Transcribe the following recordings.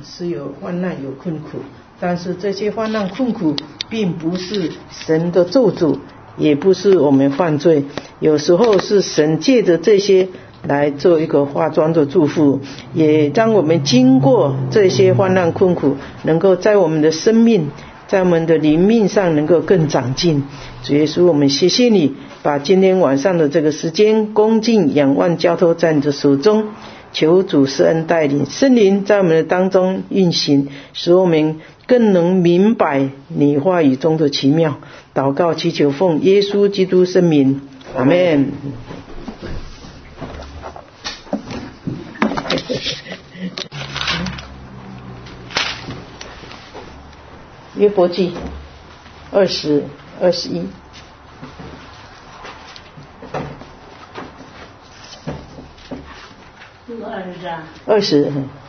是有患难有困苦，但是这些患难困苦并不是神的咒诅，也不是我们犯罪，有时候是神借着这些来做一个化妆的祝福，也让我们经过这些患难困苦，能够在我们的生命，在我们的灵命上能够更长进。主耶稣，我们谢谢你，把今天晚上的这个时间恭敬仰望交托在你的手中，求主施恩带领，圣灵在我们的当中运行，使我们更能明白你话语中的奇妙。祷告祈求奉耶稣基督圣名，阿们。约伯记20、21。20。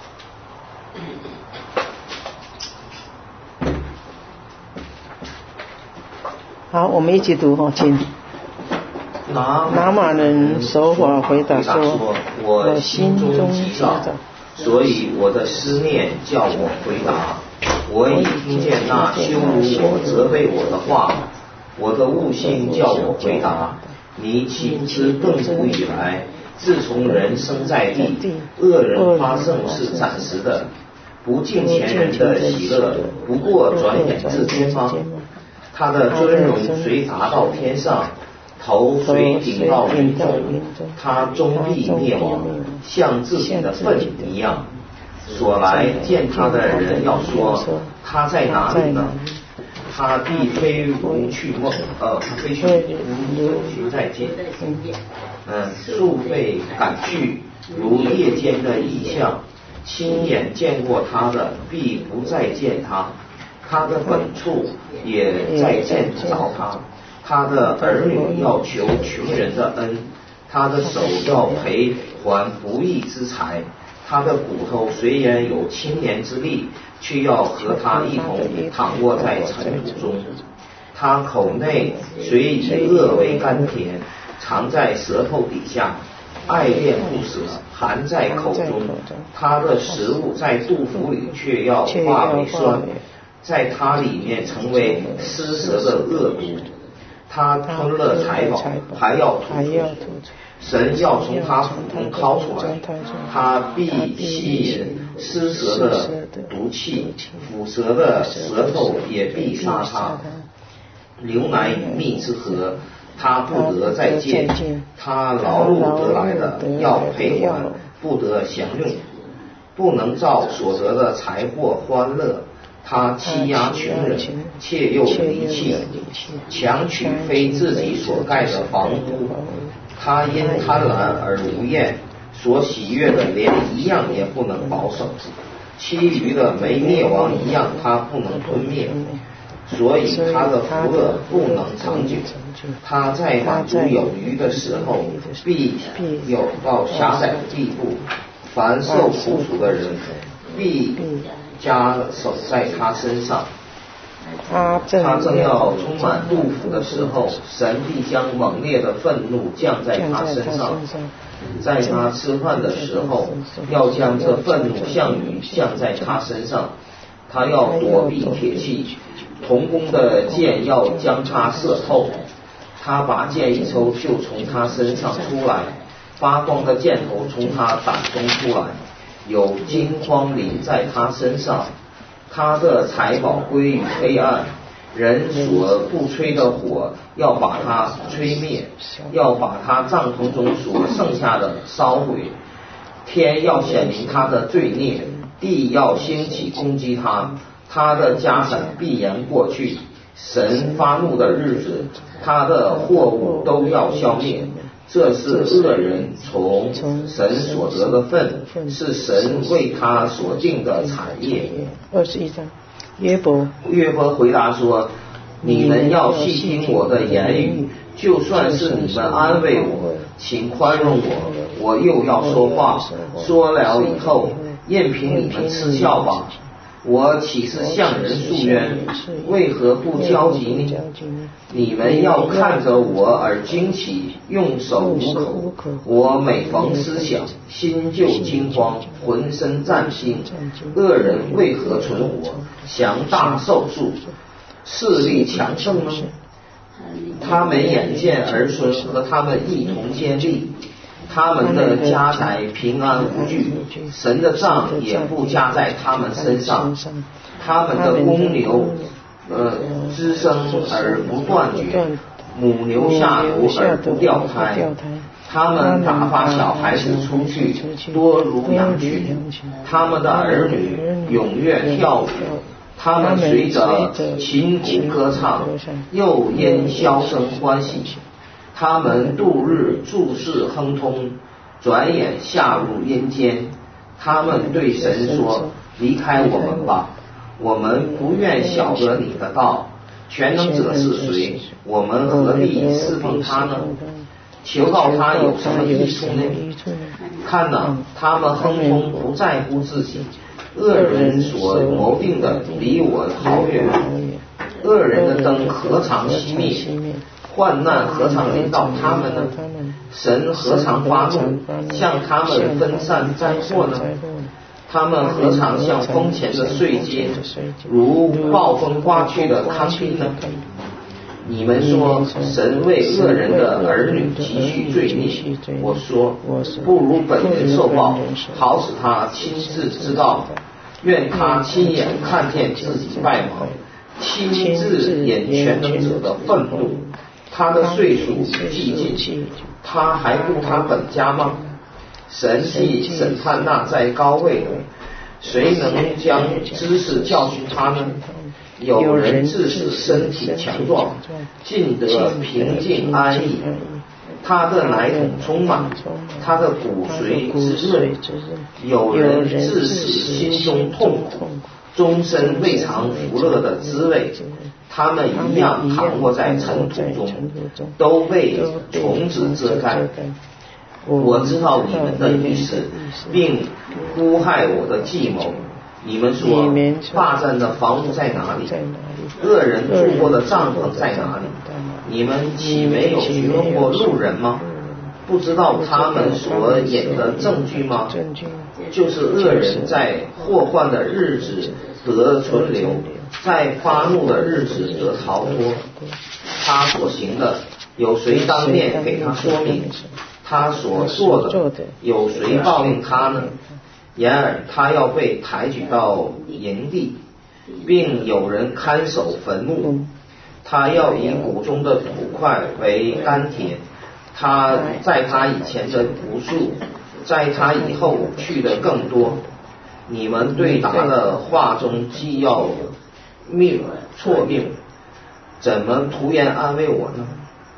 好，我们一起读请。拿玛人手法回答说：“我心中急躁， 所以我的思念叫我回答。我已听见那羞辱我、责备我的话，我的悟性叫我回答。你岂不知亘古以来，自从人生在地，恶人发盛是暂时的，不敬前人的喜乐，不过转眼至天方。他的尊荣虽达到天上，头虽顶到云中，他终必灭亡，像自己的粪一样。所来见他的人要说，他在哪里呢？他必非无去梦，非去无再见。素被赶去，如夜间的异象，亲眼见过他的，必不再见他。他的本处也再见不着他。他的儿女要求穷人的恩，他的手要赔还不义之财。他的骨头虽然有青年之力，却要和他一同躺卧在尘土中。他口内虽以恶为甘甜，藏在舌头底下，爱恋不舍，含在口中。他的食物在肚腹里，却要化为酸，在他里面成为施舍的恶毒。他吞了财宝，还要吐出。神要从他腹中掏出来，他必吸引施蛇的毒气，腐蛇的舌头也必杀他。牛奶与蜜之河，他不得再见。他劳碌得来的要赔还，不得享用，不能照所得的财货欢乐。他欺压穷人，窃又离弃，强取非自己所盖的房屋。他因贪婪而无厌，所喜悦的连一样也不能保守，其余的没灭亡一样他不能吞灭，所以他的福乐不能长久。他在满足有余的时候，必有到狭窄的地步。凡受苦楚的人，必加手在他身上。他正要充满肚腹的时候，神必将猛烈的愤怒降在他身上。在他吃饭的时候，要将这愤怒像雨降在他身上。他要躲避铁器，铜弓的箭要将他射透。他把箭一抽，就从他身上出来，发光的箭头从他胆中出来，有金光临在他身上。他的财宝归于黑暗，人所不吹的火要把它吹灭，要把他帐篷中所剩下的烧毁。天要显明他的罪孽，地要兴起攻击他，他的家产必然过去。神发怒的日子，他的货物都要消灭。这是恶人从神所得的份，是神为他所定的产业。 21章，约伯回答说：你们要细听我的言语，就算是你们安慰我，请宽容我，我又要说话，说了以后，任凭你们嗤笑吧。 我岂是向人诉冤？为何不焦急呢？你们要看着我而惊奇，用手捂口。我每逢思想，心就惊慌，浑身战心。恶人为何存活，降大寿数，势力强盛呢？他们眼见儿孙和他们一同建立，他们的家宅平安无惧，神的杖也不加在他们身上，他们的公牛滋生而不断绝，母牛下乳而不掉胎，他们打发小孩子出去，多如羊群，他们的儿女踊跃跳舞，他们随着琴鼓歌唱，又因箫声欢喜。他们度日注视亨通，转眼下入阴间。他们对神说：离开我们吧，我们不愿晓得你的道。全能者是谁？我们何必侍奉他呢？求告他有什么益处呢？看哪，他们亨通不在乎自己，恶人所谋定的离我好远。恶人的灯何尝熄灭？患难何尝临到他们呢？神何尝发怒，向他们分散灾祸呢？他们何尝像风前的碎秸，如暴风刮去的糠秕呢？你们说神为恶人的儿女积蓄罪孽，我说不如本人受报，好使他亲自知道，愿他亲眼看见自己败亡，亲自演全能者的愤怒。他的岁数既尽，他还顾他本家吗？神既审判那在高位的，谁能将知识教训他呢？有人自使身体强壮，尽得平静安逸，他的奶桶充满，他的骨髓滋润。有人自使心中痛苦，终身未尝福乐的滋味。他们一样躺卧在尘土中，都被虫子遮盖。我知道你们的意思，并诬害我的计谋。你们说霸占的房屋在哪里？恶人住过的帐篷在哪里？你们岂没有询问过路人吗？不知道他们所演的证据吗？就是恶人在祸患的日子得存留，在发怒的日子得逃脱。他所行的，有谁当面给他说明？他所做的，有谁报应他呢？然而他要被抬举到营地，并有人看守坟墓。他要以谷中的土块为甘甜，他在他以前的无数，在他以后去的更多。你们对答的话中既要错谬，怎么徒言安慰我呢？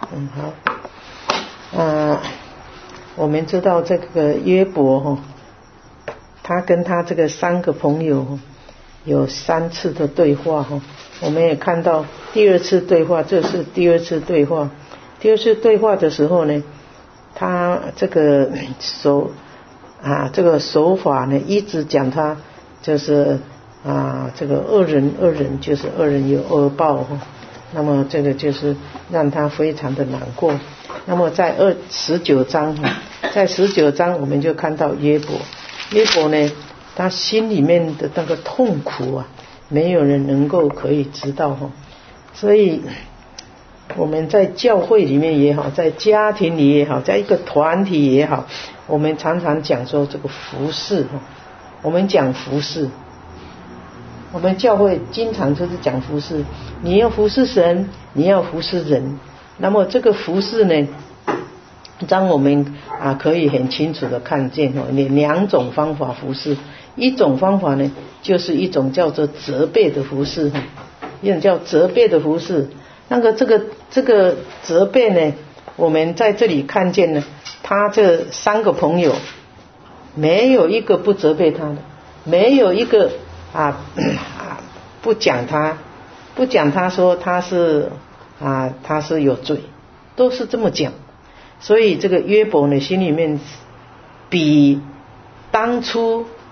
好，我们知道这个约伯他跟他这个三个朋友有3次的对话我们也看到第2次对话，这是第2次对话。第2次对话的时候呢，他这个这个手法呢，一直讲他就是这个恶人就是恶人有恶报那么这个就是让他非常的难过。那么在19章在19章我们就看到约伯呢，他心里面的那个痛苦没有人能够可以知道所以我们在教会里面也好，在家庭里也好，在一个团体也好，我们常常讲说这个服事我们讲服事，我们教会经常就是讲服事，你要服事神，你要服事人。那么这个服事呢，让我们可以很清楚的看见2种方法服事。一种方法呢，就是一种叫做责备的服事一种叫责备的服事。那个这个责备呢，我们在这里看见呢，他这3个朋友没有一个不责备他的，没有一个不讲他说他是有罪，都是这么讲。所以这个约伯呢，心里面比当初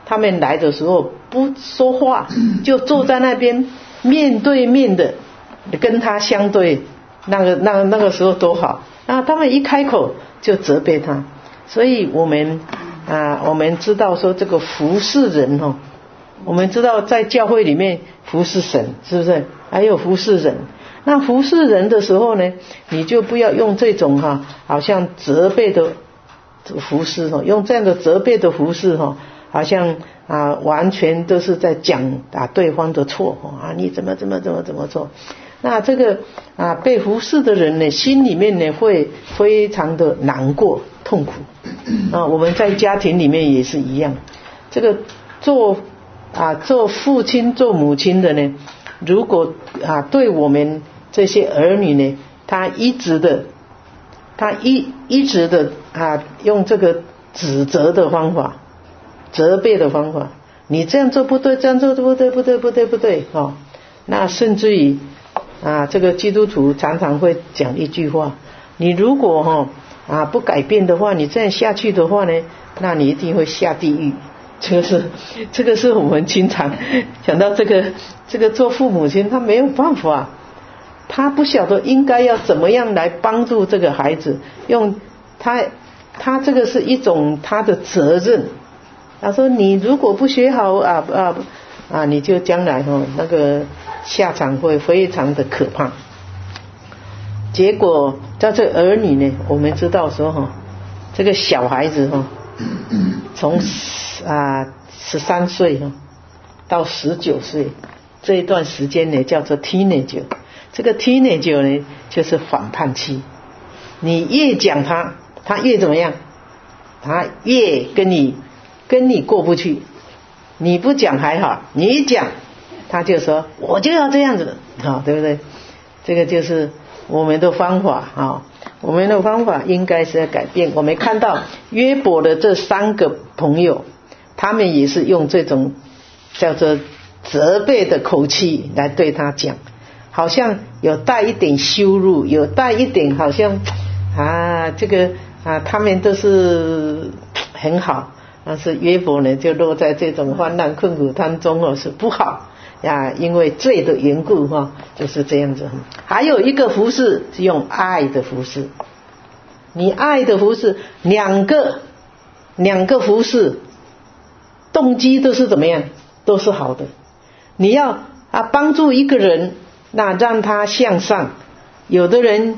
他们来的时候不说话，就坐在那边面对面的跟他相对，那个时候多好。然后他们一开口就责备他，所以我们知道说这个服侍人哦，我们知道在教会里面服侍神，是不是？还有服侍人。那服侍人的时候呢，你就不要用这种好像责备的服侍用这样的责备的服侍好像完全都是在讲对方的错你怎么做。那这个被服侍的人呢，心里面呢会非常的难过痛苦我们在家庭里面也是一样。这个做父亲做母亲的呢，如果对我们这些儿女呢，他一直的用这个指责的方法，责备的方法，你这样做不对，这样做不对那甚至于这个基督徒常常会讲一句话，你如果不改变的话，你这样下去的话呢，那你一定会下地狱。这个是我们经常讲到这个做父母亲他没有办法，他不晓得应该要怎么样来帮助这个孩子，用他这个是一种他的责任。他说你如果不学好你就将来那个下场会非常的可怕。结果在这儿女呢，我们知道说这个小孩子从13岁到19岁这一段时间呢，叫做 teenager。这个 teenager 呢，就是反叛期。你越讲他越怎么样？他越跟你过不去。你不讲还好，你一讲，他就说我就要这样子，对不对？这个就是我们的方法我们的方法应该是要改变。我们看到约伯的这3个朋友，他们也是用这种叫做责备的口气来对他讲，好像有带一点羞辱，有带一点好像他们都是很好，但是约伯呢就落在这种患难困苦当中是不好因为罪的缘故就是这样子。还有一个服侍是用爱的服侍，你爱的服侍，两个服侍动机都是怎么样，都是好的。你要帮助一个人，那让他向上。有的人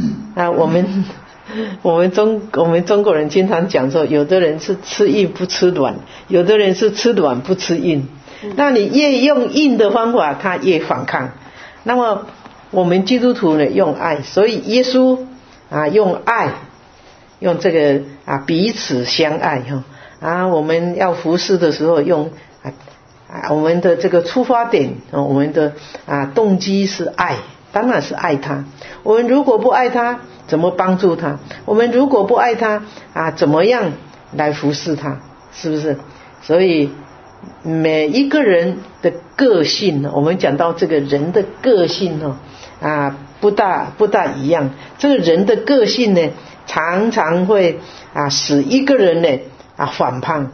我们中国人经常讲说，有的人是吃硬不吃软，有的人是吃软不吃硬。那你越用硬的方法，他越反抗。那么我们基督徒呢，用爱，所以耶稣用爱，用这个彼此相爱我们要服侍的时候用我们的这个出发点我们的动机是爱，当然是爱他。我们如果不爱他，怎么帮助他？我们如果不爱他怎么样来服侍他？是不是？所以每一个人的个性我们讲到这个人的个性不大一样。这个人的个性呢，常常会使一个人呢反叛，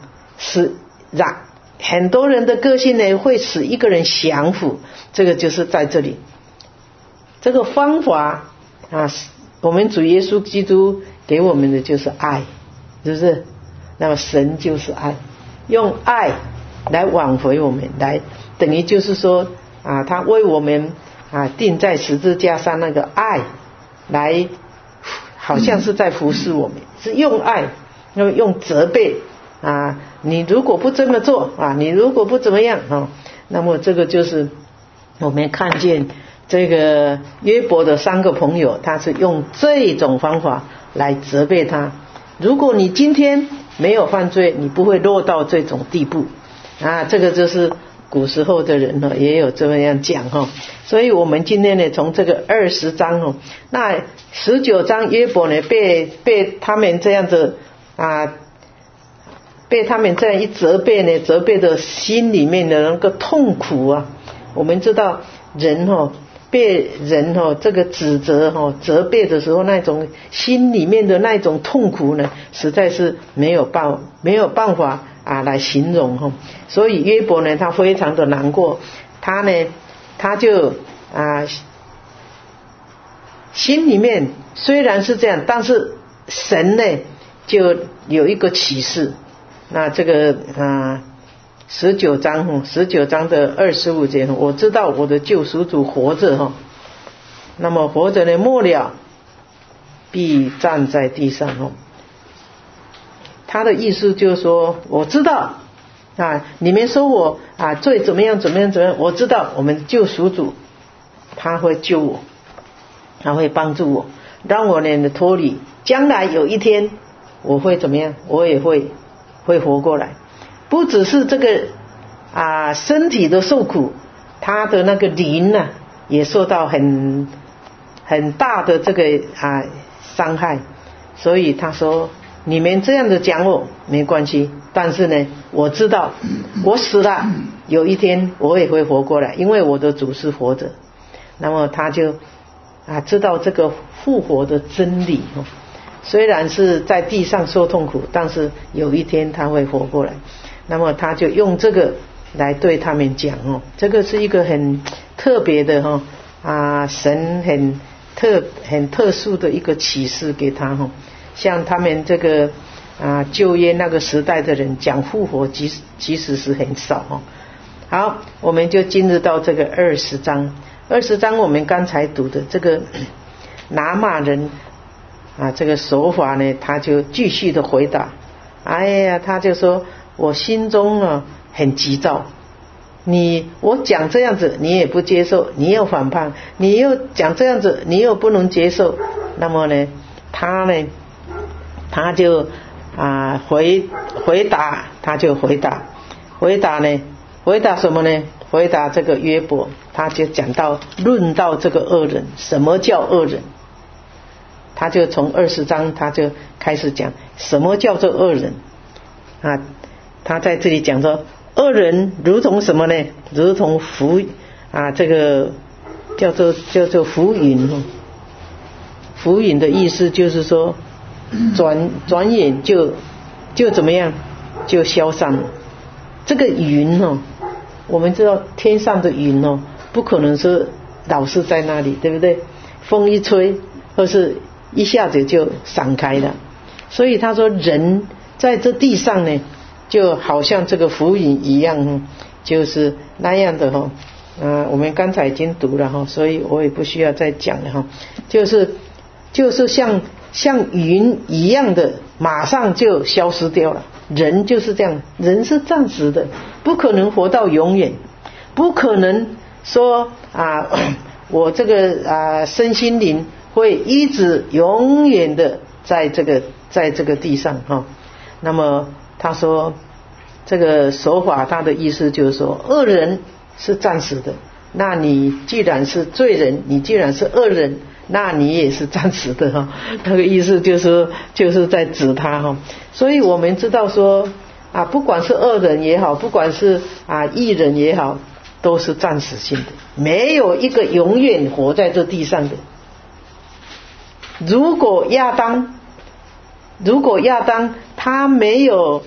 很多人的个性呢会使一个人降服。这个就是在这里，这个方法我们主耶稣基督给我们的就是爱，是不是？那么神就是爱，用爱来挽回我们，来等于就是说他为我们钉在十字架上那个爱，来好像是在服侍我们，是用爱，用责备你如果不这么做你如果不怎么样那么这个就是我们看见这个约伯的3个朋友，他是用这种方法来责备他。如果你今天没有犯罪，你不会落到这种地步这个就是古时候的人也有这么样讲所以我们今天呢，从这个20章那19章约伯呢被他们这样子被他们这样一责备呢，责备的心里面的那个痛苦我们知道人被人这个指责责备的时候，那种心里面的那种痛苦呢，实在是没有办法来形容所以约伯呢，他非常的难过，他就心里面虽然是这样，但是神呢就有一个启示。那这个19章的25节，我知道我的救赎主活着那么活着呢，末了必站在地上他的意思就是说，我知道你们说我罪怎么样，我知道我们救赎主他会救我，他会帮助我，让我呢脱离，将来有一天我会怎么样，我也会活过来。不只是这个身体的受苦，他的那个灵也受到很大的这个伤害。所以他说，你们这样的讲我没关系，但是呢我知道我死了有一天我也会活过来，因为我的主是活着。那么他就知道这个复活的真理虽然是在地上受痛苦，但是有一天他会活过来。那么他就用这个来对他们讲这个是一个很特别的神很特殊的一个启示给他像他们这个旧约那个时代的人讲复活其实是很少好，我们就进入到这个20章我们刚才读的这个拿玛人这个手法呢，他就继续的回答。他就说，我心中很急躁，我讲这样子你也不接受，你又反叛，你又讲这样子你又不能接受。那么呢他就回答什么呢？回答这个约伯，他就论到这个恶人，什么叫恶人？他就从20章他就开始讲什么叫做恶人他在这里讲说，恶人如同什么呢？如同这个叫做浮云浮云的意思就是说转眼就怎么样，就消散了。这个云我们知道天上的云不可能是老是在那里，对不对？风一吹或是一下子就散开了。所以他说人在这地上呢，就好像这个浮云一样就是那样的我们刚才已经读了所以我也不需要再讲了就是像云一样的，马上就消失掉了。人就是这样，人是暂时的，不可能活到永远，不可能说我这个身心灵会一直永远的在这个地上那么他说这个手法，他的意思就是说，恶人是暂时的，那你既然是罪人，你既然是恶人，那你也是暂时的那个意思就是在指他所以我们知道说不管是恶人也好，不管是义人也好，都是暂时性的，没有一个永远活在这地上的。如果亚当他没有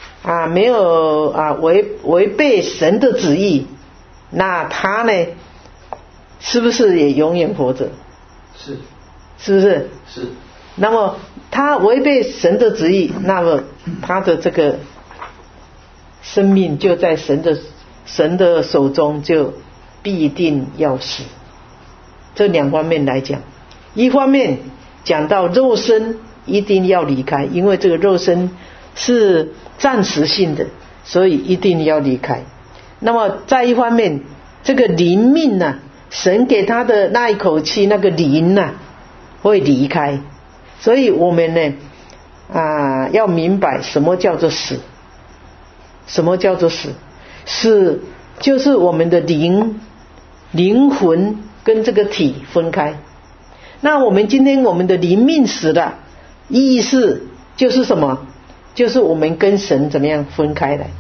违背神的旨意，那他呢是不是也永远活着？是不是？ 是。 那么他违背神的旨意，那么他的这个生命就在神的手中，就必定要死。这两方面来讲，一方面讲到肉身一定要离开，因为这个肉身是暂时性的，所以一定要离开。那么在一方面，这个灵命神给他的那一口气，那个灵会离开。所以我们呢要明白什么叫做死。什么叫做死？死就是我们的灵魂跟这个体分开。那我们今天我们的灵命死了，意思就是什么？就是我们跟神怎么样分开了，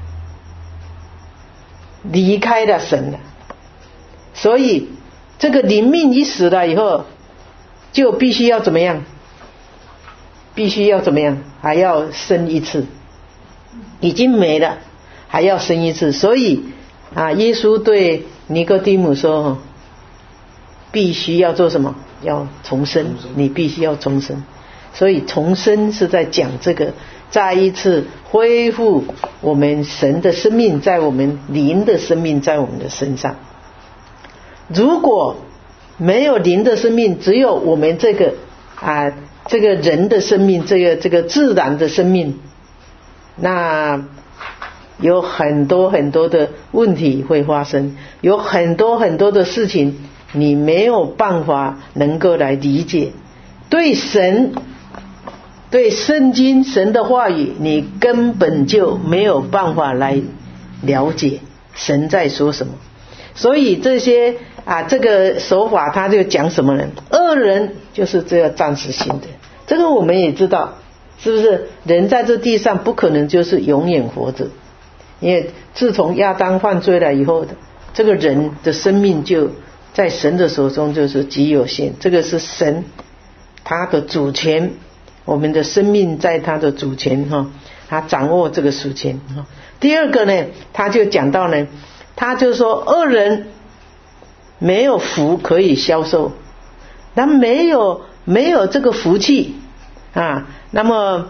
离开了神了。所以这个灵命一死了以后，就必须要怎么样？还要生一次。 已经没了，还要生一次。所以耶稣对尼哥底母说，必须要做什么？要重生，你必须要重生。所以重生是在讲这个，再一次恢复我们神的生命，在我们灵的生命在我们的身上。如果没有灵的生命，只有我们这个人的生命，这个自然的生命，那有很多很多的问题会发生，有很多很多的事情你没有办法能够来理解，对神对圣经神的话语你根本就没有办法来了解神在说什么。所以这些这个手法他就讲什么呢？恶人就是这样暂时性的，这个我们也知道，是不是？人在这地上不可能就是永远活着，因为自从亚当犯罪了以后的这个人的生命就在神的手中就是极有限，这个是神他的主权，我们的生命在他的主权他掌握这个主权。第二个呢，他就讲到呢，他就说恶人没有福可以销售，他没有这个福气那么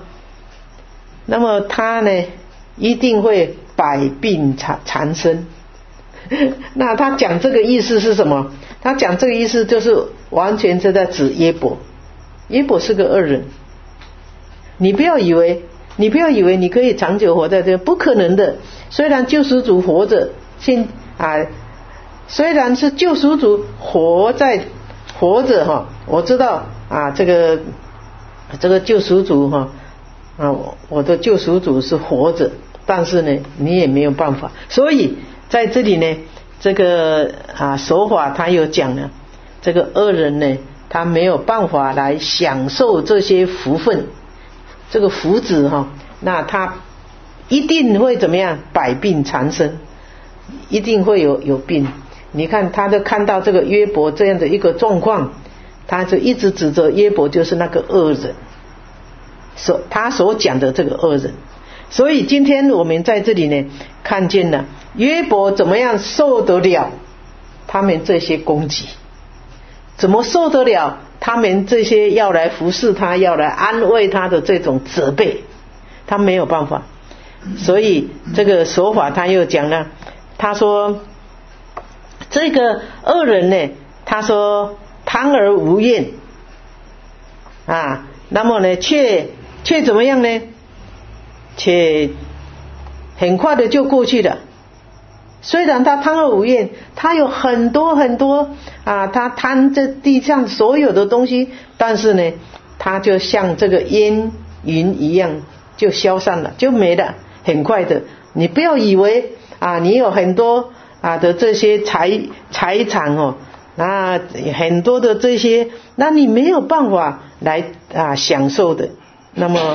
他呢一定会百病缠身。那他讲这个意思是什么？他讲这个意思就是完全是在指耶伯。耶伯是个恶人，你不要以为你可以长久活在这，不可能的。虽然救赎主活着，虽然是救赎主活着我知道这个救赎主我的救赎主是活着，但是呢你也没有办法。所以在这里呢，这个手法他有讲了，这个恶人呢他没有办法来享受这些福分，这个福祉那他一定会怎么样？百病缠身，一定会有病。你看他就看到这个约伯这样的一个状况，他就一直指责约伯就是那个恶人，他所讲的这个恶人。所以今天我们在这里呢看见了约伯怎么样受得了他们这些攻击，怎么受得了他们这些要来服侍他要来安慰他的这种责备，他没有办法。所以这个手法他又讲了，他说这个恶人呢，他说贪而无厌那么呢却怎么样呢？却很快的就过去了。虽然他贪而无厌，他有很多很多他贪这地上所有的东西，但是呢他就像这个烟云一样就消散了，就没了，很快的。你不要以为你有很多的这些财产很多的这些，那你没有办法来享受的。那么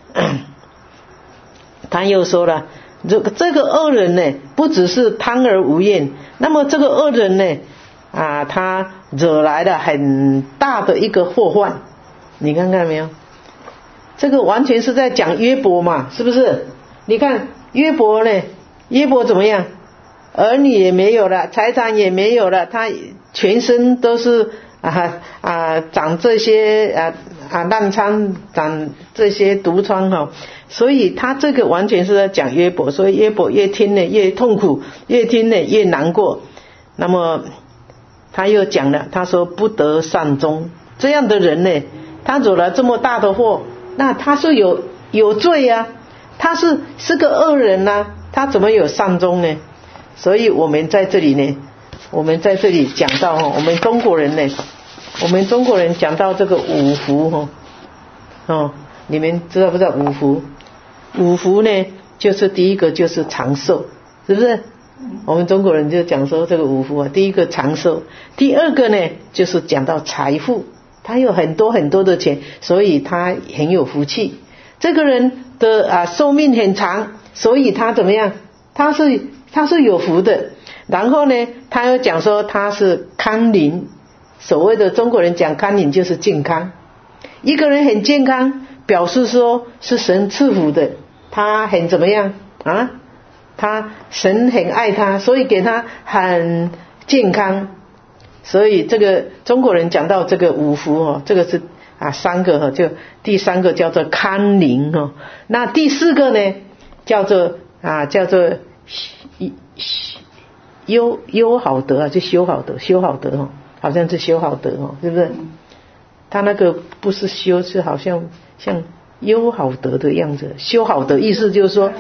他又说了，这个恶人呢不只是贪而无厌，那么这个恶人呢他惹来了很大的一个祸患。你看看没有？这个完全是在讲约伯嘛，是不是？你看约伯呢，约伯怎么样？儿女也没有了，财产也没有了，他全身都是长这些烂疮，长这些毒疮所以他这个完全是在讲约伯。所以约伯越听呢越痛苦，越听呢越难过。那么他又讲了，他说不得善终，这样的人呢，他惹了这么大的祸，那他是有罪他是个恶人他怎么有善终呢？所以我们在这里呢，我们在这里讲到我们中国人呢，我们中国人讲到这个五福你们知道不知道五福？五福呢就是第一个就是长寿，是不是？我们中国人就讲说这个五福第一个长寿，第二个呢就是讲到财富，他有很多很多的钱，所以他很有福气。这个人的寿命很长，所以他怎么样？他是有福的。然后呢他又讲说他是康宁，所谓的中国人讲康宁就是健康。一个人很健康，表示说是神赐福的， 他很怎么样啊？他神很爱他，所以给他很健康。所以这个中国人讲到这个五福这个是三个就第三个叫做康宁那第四个呢叫做优好德就修好德好像是修好德是不是？他那个不是修，是好像像优好德的样子。修好德意思就是说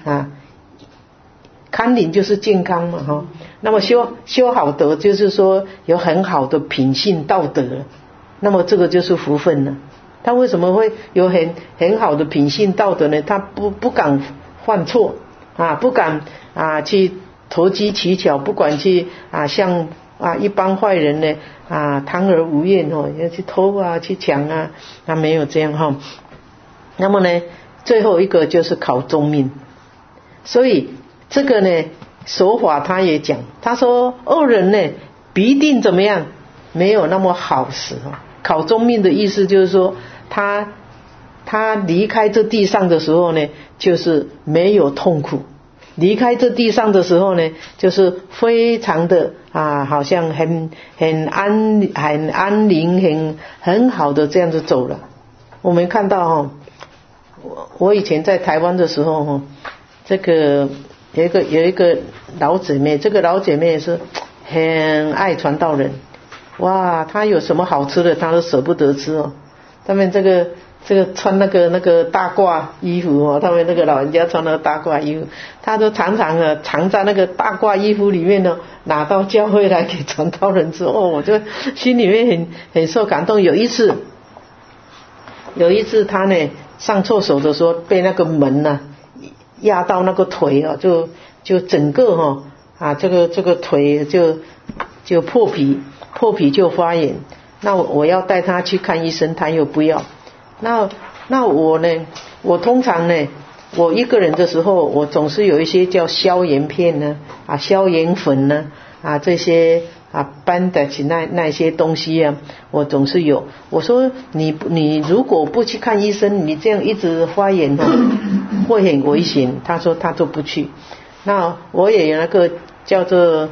康宁就是健康嘛那么修好德就是说有很好的品性道德，那么这个就是福分了。他为什么会有很好的品性道德呢？他不敢犯错不敢去投机取巧，不管去像一般坏人呢贪而无厌要去偷去抢他没有这样那么呢最后一个就是考中命。所以这个呢手法他也讲，他说恶人呢必定怎么样，没有那么好死考中命的意思就是说他离开这地上的时候呢就是没有痛苦，离开这地上的时候呢就是非常的好像很安宁很好的这样子走了。我们看到我以前在台湾的时候这个有一个老姐妹，这个老姐妹是很爱传道人，哇，她有什么好吃的她都舍不得吃他们这个穿那个大褂衣服他们那个老人家穿那个大褂衣服，她都常常藏在那个大褂衣服里面拿到教会来给传道人吃我就心里面很受感动。有一次她呢上厕所的时候被那个门压到那个腿就整个这个腿就破皮就发炎。那我要带他去看医生，他又不要。那我呢，我通常呢我一个人的时候我总是有一些叫消炎片呢消炎粉呢这些bandage那些东西我总是有。我说你如果不去看医生，你这样一直发炎会很危险。他说他都不去。那我也有那个叫做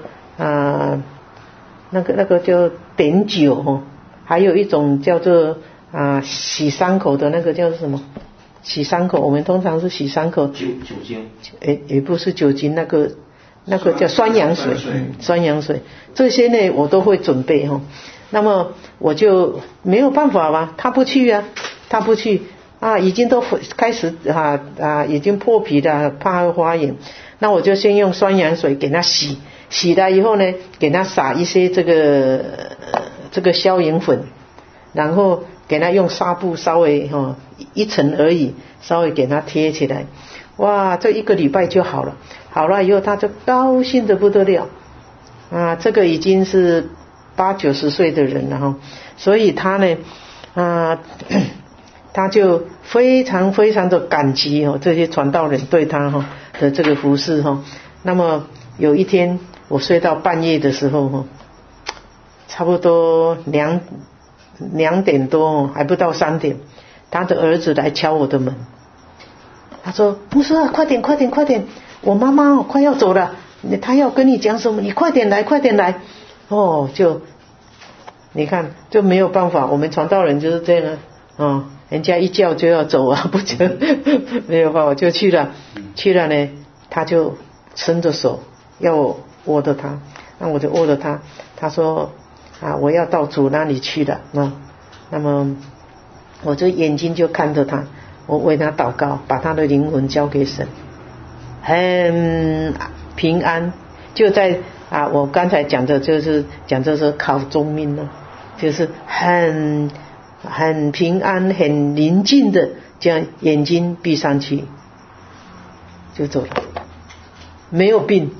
那个叫碘酒还有一种叫做洗伤口的那个叫什么洗伤口，我们通常是洗伤口酒精也不是酒精，那个叫酸氧水酸氧水这些呢我都会准备那么我就没有办法嘛，他不去已经都开始已经破皮了，怕会发炎。那我就先用酸氧水给他洗了以后呢给他撒一些这个消炎粉，然后给他用纱布稍微一层而已，稍微给他贴起来。哇，这1个礼拜就好了以后他就高兴得不得了这个已经是80-90岁的人了所以他呢他就非常非常的感激这些传道人对他的这个服侍那么有一天我睡到半夜的时候差不多2点多还不到3点，他的儿子来敲我的门。他说牧师快点我妈妈快要走了，他要跟你讲什么，你快点来就你看就没有办法，我们传道人就是这样人家一叫就要走不就没有办法就去了呢。他就伸着手要我握着他，那我就握着他。他说我要到主那里去了那么我就眼睛就看着他，我为他祷告，把他的灵魂交给神，很平安。就在我刚才讲的就是考中命了，就是很平安很宁静的这样眼睛闭上去就走了，没有病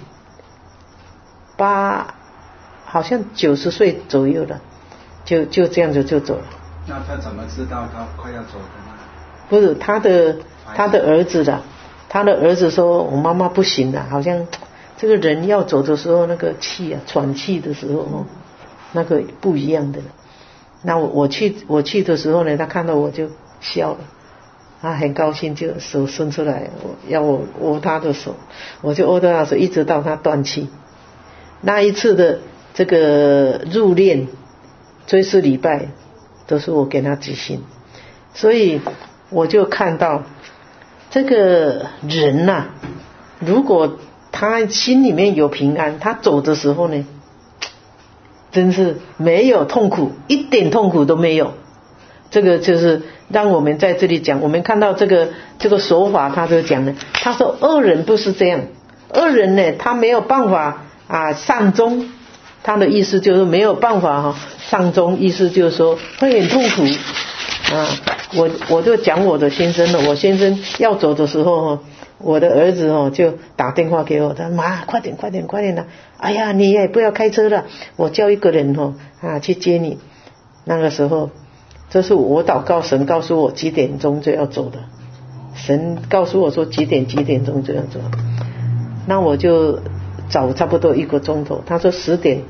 好像90岁左右了，就这样子就走了。 那他怎么知道他快要走的呢？ 不是他的儿子的，他的儿子说我妈妈不行了，好像这个人要走的时候那个气喘气的时候那个不一样的。那我去的时候呢，他看到我就笑了， 他很高兴就手伸出来，要我握他的手，我就握他的手，一直到他断气。那一次的这个入殓追思礼拜都是我给他举行，所以我就看到这个人呐，如果他心里面有平安，他走的时候呢，真是没有痛苦，一点痛苦都没有。这个就是让我们在这里讲，我们看到这个手法，他就讲了，他说恶人不是这样，恶人呢，他没有办法善终，他的意思就是没有办法善终，意思就是说会很痛苦我就讲我的先生了，我先生要走的时候我的儿子就打电话给我，他说妈，快点了，哎呀你也不要开车了，我叫一个人去接你。那个时候这是我祷告，神告诉我几点钟就要走的，神告诉我说几点钟就要走，那我就早差不多1个钟头，他说10点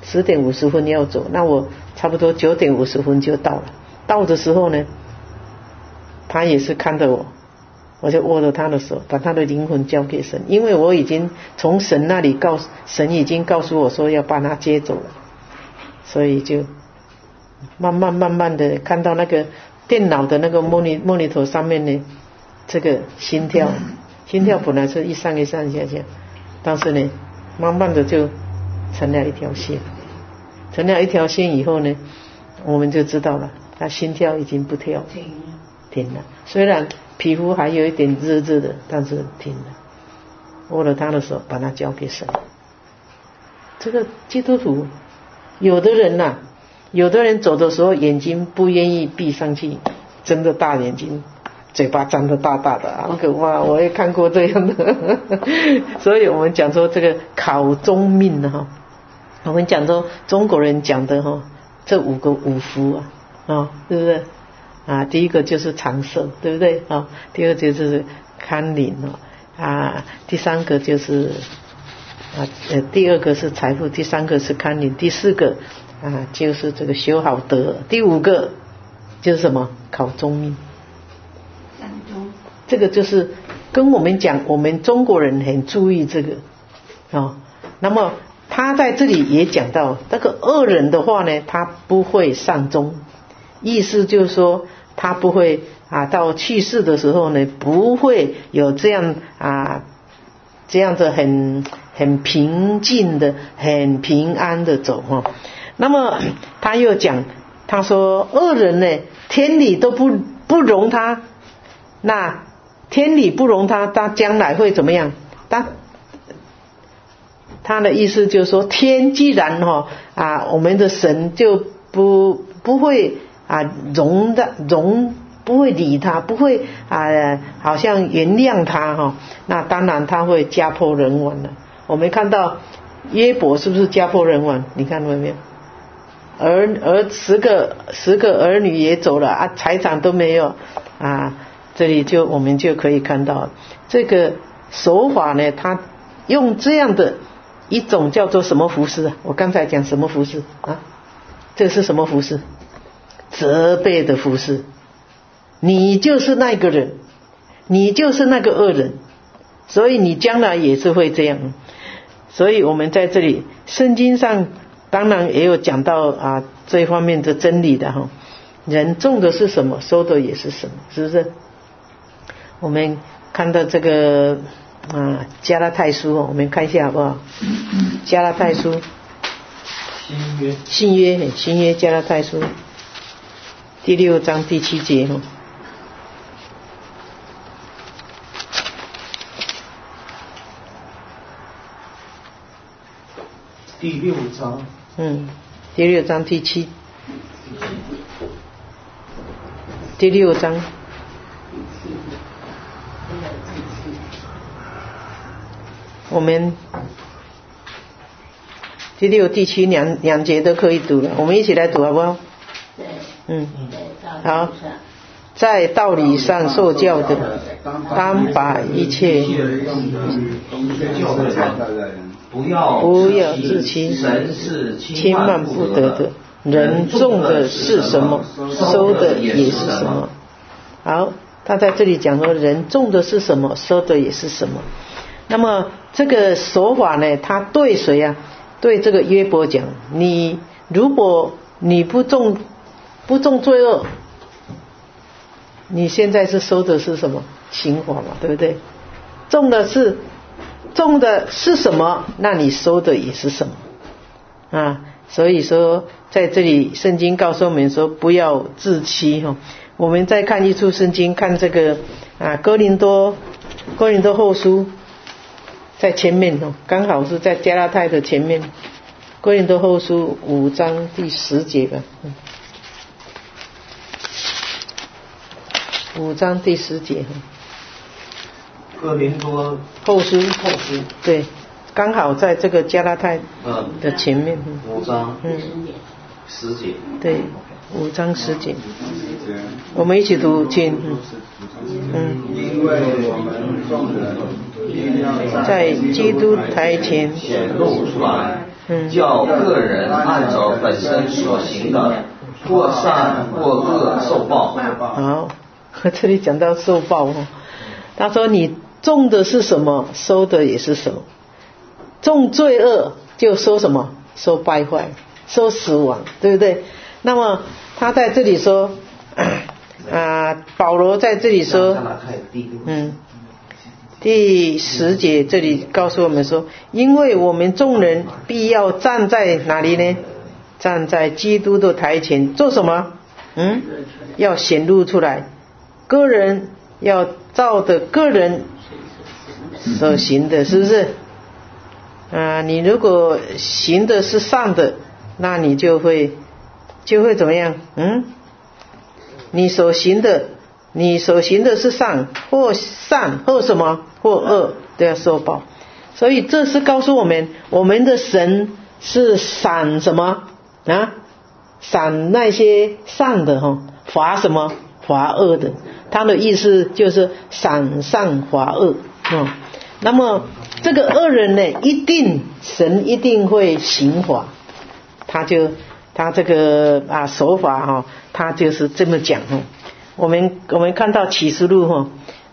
50分要走，那我差不多9点50分就到了。到的时候呢，他也是看着我就握着他的手，把他的灵魂交给神，因为我已经从神那里神已经告诉我说要把他接走了，所以就慢慢的看到那个电脑的那个 monitor 上面呢，这个心跳本来是一上一下，但是呢慢慢的就成了一条线以后呢，我们就知道了，他心跳已经不跳，停了，虽然皮肤还有一点热的，但是停了。握了他的手，把他交给神。这个基督徒，有的人走的时候眼睛不愿意闭上去，睁着大眼睛，嘴巴张得大大的，好可怕，我也看过这样的所以我们讲说这个考中命我们讲说中国人讲的这5个五福对不对第一个就是长寿，对不对第二个就是康宁第三个就是第二个是财富，第三个是康宁，第四个就是这个修好德，第5个就是什么？考中命。这个就是跟我们讲，我们中国人很注意这个那么他在这里也讲到，这个恶人的话呢，他不会善终，意思就是说他不会到去世的时候呢，不会有这样的很平静的、很平安的走那么他又讲，他说恶人呢，天理都不容他，那天理不容他，他将来会怎么样？他的意思就是说，天既然我们的神就不会不会理他，不会好像原谅他那当然他会家破人亡了。我们看到约伯是不是家破人亡？你看到没有？10个儿女也走了财产都没有这里我们就可以看到这个手法呢，他用这样的一种叫做什么服饰我刚才讲什么服饰这是什么服饰？责备的服饰。你就是那个人，你就是那个恶人，所以你将来也是会这样。所以我们在这里圣经上当然也有讲到这方面的真理的人种的是什么，收的也是什么，是不是？我们看到这个加拉太书我们看一下好不好？加拉太书新约加拉太书第6章第7节第6章第6章第7，第6章我们第6、第7两节都可以读了，我们一起来读好不好？好，在道理上受教的，当把一切不要自欺，神是轻慢不得的。人种的是什么，收的也是什么。 好， 他在这里讲说，人种的是什么，收的也是什么。那么这个说法呢，他对谁啊？对这个约伯讲，你如果你不种罪恶，你现在是收的是什么？刑罚嘛，对不对？种的是什么，那你收的也是什么啊？所以说在这里圣经告诉我们说，不要自欺哈。我们再看一处圣经，看这个哥林多后书在前面哦，刚好是在加拉太的前面，哥林多后书5章第10节吧，5章第10节。 哥林多后书对，刚好在这个加拉太的前面。 5章10节。 对，5章10节。我们一起读经。 因为我们众人必要在基督台前显露出来，叫个人按照本身所行的，或善或恶受报。 好，这里讲到受报哦。他说你种的是什么，收的也是什么。种罪恶就收什么？收败坏，收死亡，对不对？那么他在这里说保罗在这里说第10节这里告诉我们说，因为我们众人必要站在哪里呢？站在基督的台前做什么？要显露出来，个人要照着个人所行的，是不是你如果行的是善的，那你就会怎么样？你所行的是善或什么或恶，都要受报。所以这是告诉我们，我们的神是赏什么赏那些善的罚什么？罚恶的。他的意思就是赏善罚恶那么这个恶人呢，神一定会刑罚。他这个手法他就是这么讲我们看到启示录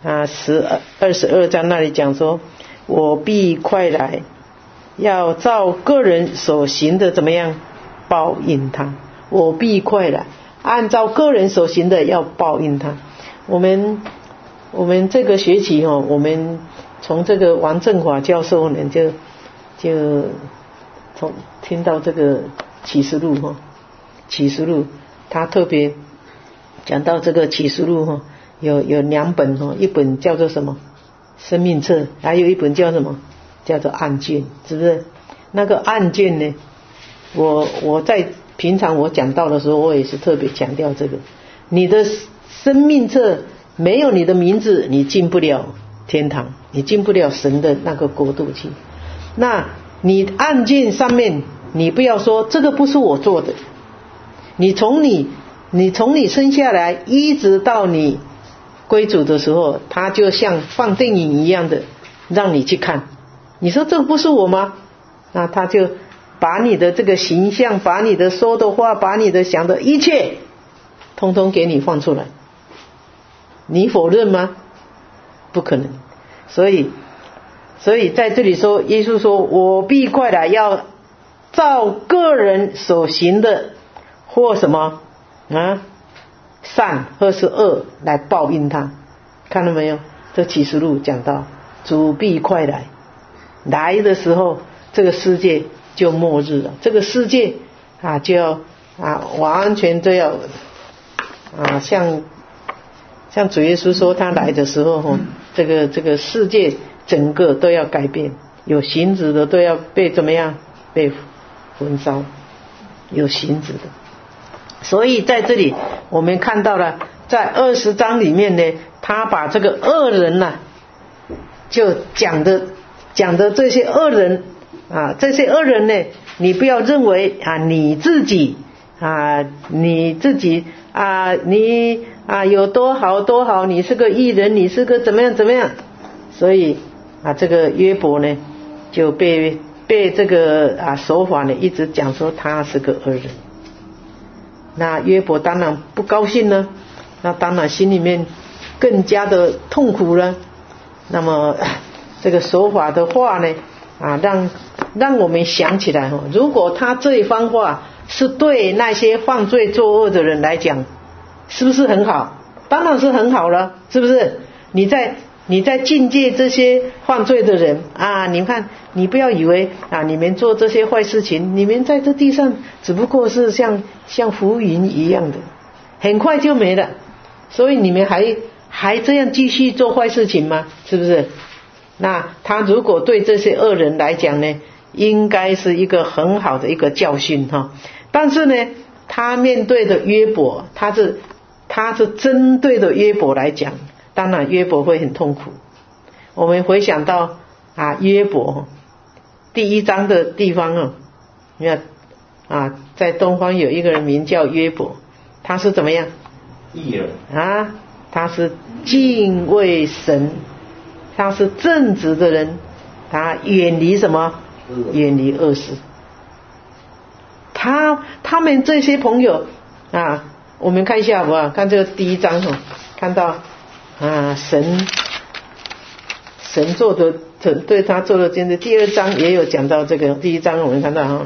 22章那里讲说，我必快来，要照个人所行的怎么样报应他。我必快来，按照个人所行的要报应他。我们这个学期我们从这个王正华教授呢就从听到这个启示录他特别讲到这个启示录有2本一本叫做什么生命册，还有一本叫什么叫做案卷，是不是？那个案卷呢，我在平常我讲到的时候，我也是特别强调这个，你的生命册没有你的名字，你进不了天堂，你进不了神的那个国度去。那你案件上面，你不要说这个不是我做的，你从你生下来一直到你归主的时候，他就像放电影一样的让你去看，你说这个不是我吗？那他就把你的这个形象，把你的说的话，把你的想的一切通通给你放出来，你否认吗？不可能。所以在这里说，耶稣说我必快来，要照个人所行的或什么善或是恶来报应他。看到没有？这启示录讲到主必快来，来的时候这个世界就末日了，这个世界就要完全都要像主耶稣说他来的时候这个世界整个都要改变，有形质的都要被怎么样？被焚烧，有形质的。所以在这里我们看到了，在20章里面呢，他把这个恶人就讲的这些恶人这些恶人呢，你不要认为你自己你有多好，你是个义人，你是个怎么样。所以这个约伯呢就被这个手法呢一直讲说他是个恶人。那约伯当然不高兴呢，那当然心里面更加的痛苦了。那么这个说法的话呢，让我们想起来，如果他这一番话是对那些犯罪作恶的人来讲，是不是很好？当然是很好了，是不是？你在境界这些犯罪的人啊，你看，你不要以为啊，你们做这些坏事情，你们在这地上只不过是像浮云一样的，很快就没了。所以你们还这样继续做坏事情吗？是不是？那他如果对这些恶人来讲呢，应该是一个很好的一个教训哈。但是呢，他面对的约伯，他是针对的约伯来讲，当然约伯会很痛苦。我们回想到约伯第1章的地方你看在东方有一个人名叫约伯，他是怎么样？ 义人他是敬畏神，他是正直的人，他远离什么？远离恶事。他们这些朋友我们看一下好不好？看这个第1章看到神做的对他做的真的。第2章也有讲到这个，第1章我们看到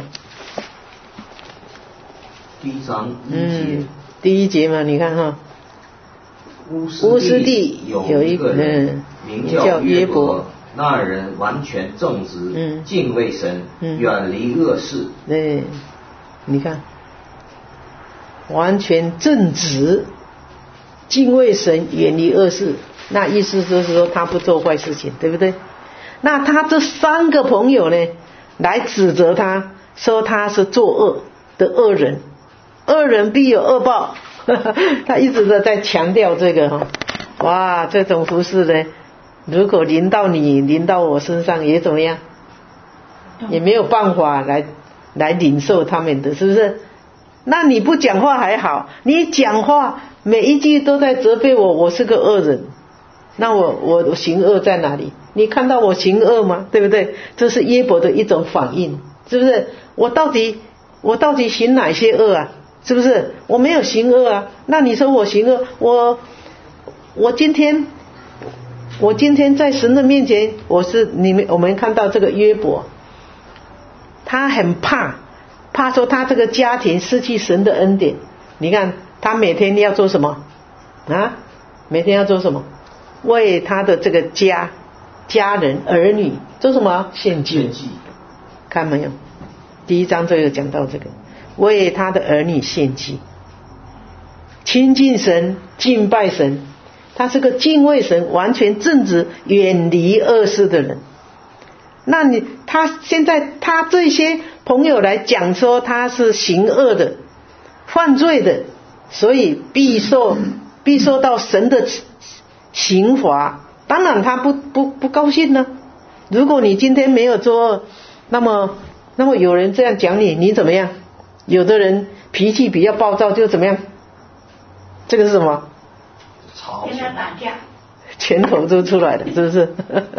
第1章1节， 第1节嘛，你看乌斯地有一个人名叫约伯， 那人完全正直，敬畏神，远离恶事。 对，你看，完全正直，敬畏神，远离恶事。那意思就是说他不做坏事情，对不对？那他这3个朋友呢，来指责他，说他是作恶的恶人，恶人必有恶报。他一直的在强调这个哇，这种服事呢，如果临到你，临到我身上也怎么样，也没有办法来领受他们的，是不是？那你不讲话还好，你讲话每一句都在责备我是个恶人，那我行恶在哪里？你看到我行恶吗？对不对？这是约伯的一种反应，是不是？我到底行哪些恶啊？是不是？我没有行恶啊，那你说我行恶，我今天在神的面前，我们看到这个约伯，他很怕说他这个家庭失去神的恩典。你看他每天要做什么每天要做什么？为他的这个家人儿女做什么？献祭。看没有？第1章就有讲到这个，为他的儿女献祭，亲近神，敬拜神。他是个敬畏神，完全正直，远离恶事的人。那他现在他这些朋友来讲说他是行恶的，犯罪的，所以必受到神的刑罚。当然他不高兴呢。如果你今天没有做恶，那么有人这样讲你怎么样？有的人脾气比较暴躁，就怎么样？这个是什么？ 跟他打架， 拳头都出来了，是不是？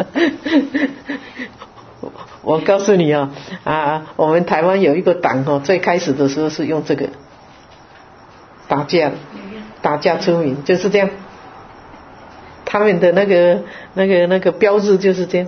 我告诉你我们台湾有一个党最开始的时候是用这个打架出名，就是这样。他们的那个标志就是这样。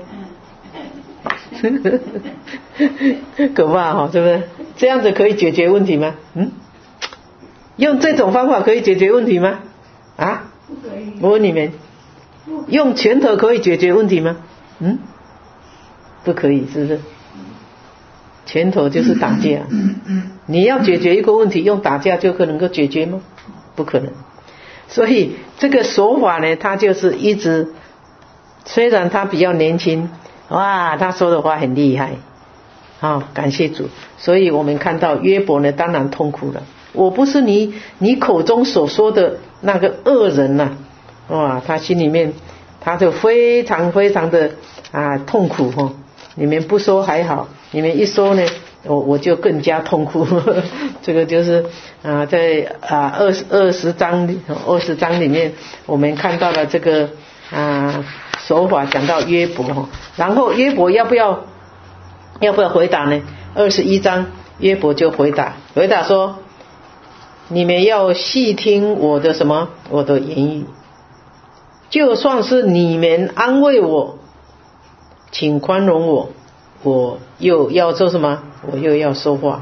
可怕是不是？这样子可以解决问题吗？用这种方法可以解决问题吗？我问你们，用拳头可以解决问题吗？不可以，是不是？拳头就是打架。你要解决一个问题，用打架就能够解决吗？不可能。所以这个说法呢，他就是一直，虽然他比较年轻，他说的话很厉害感谢主。所以我们看到约伯呢，当然痛苦了。我不是你口中所说的那个恶人他心里面他就非常非常的痛苦你们不说还好，你们一说呢，我就更加痛苦。这个就是在20章里面我们看到了这个手法，讲到约伯然后约伯要不要回答呢？21章约伯就回答说，你们要细听我的什么？我的言语。 就算是你们安慰我，请宽容我，我又要做什么？我又要说话。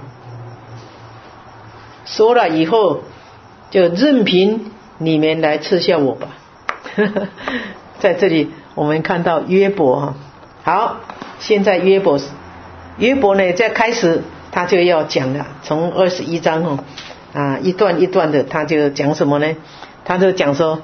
说了以后，就任凭你们来嗤笑我吧。在这里我们看到约伯好，现在约伯呢，在开始他就要讲了，从21章一段一段的，他就讲什么呢？他就讲说，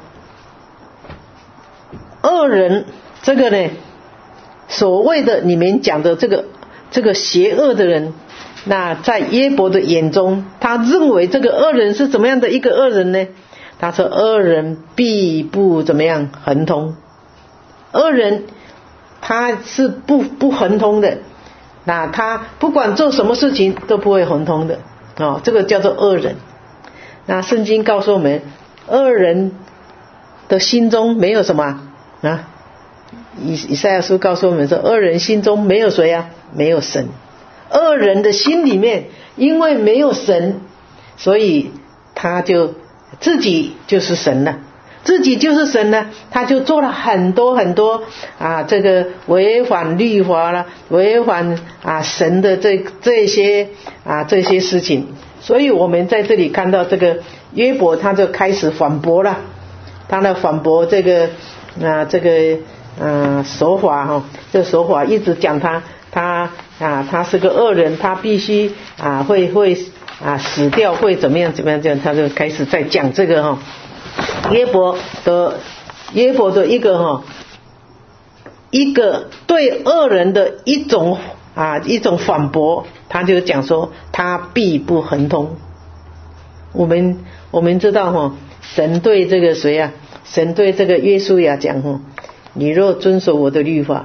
恶人这个呢，所谓的你们讲的这个邪恶的人，那在约伯的眼中，他认为这个恶人是怎么样的一个恶人呢？他说恶人必不怎么样亨通，恶人他是不亨通的，那他不管做什么事情都不会亨通的这个叫做恶人。那圣经告诉我们，恶人的心中没有什么以赛亚书告诉我们说，恶人心中没有谁没有神。恶人的心里面因为没有神，所以他就自己就是神了，自己就是神了，他就做了很多很多这个违反律法了，违反神的这些事情。所以我们在这里看到这个约伯，他就开始反驳了，他的反驳这个手法这手法一直讲他是个恶人，他必须会死掉，会怎么样怎么样，这样他就开始在讲这个约伯的一个对恶人的一种反驳，他就讲说他必不亨通。我们知道神对这个谁神对这个约书亚讲你若遵守我的律法，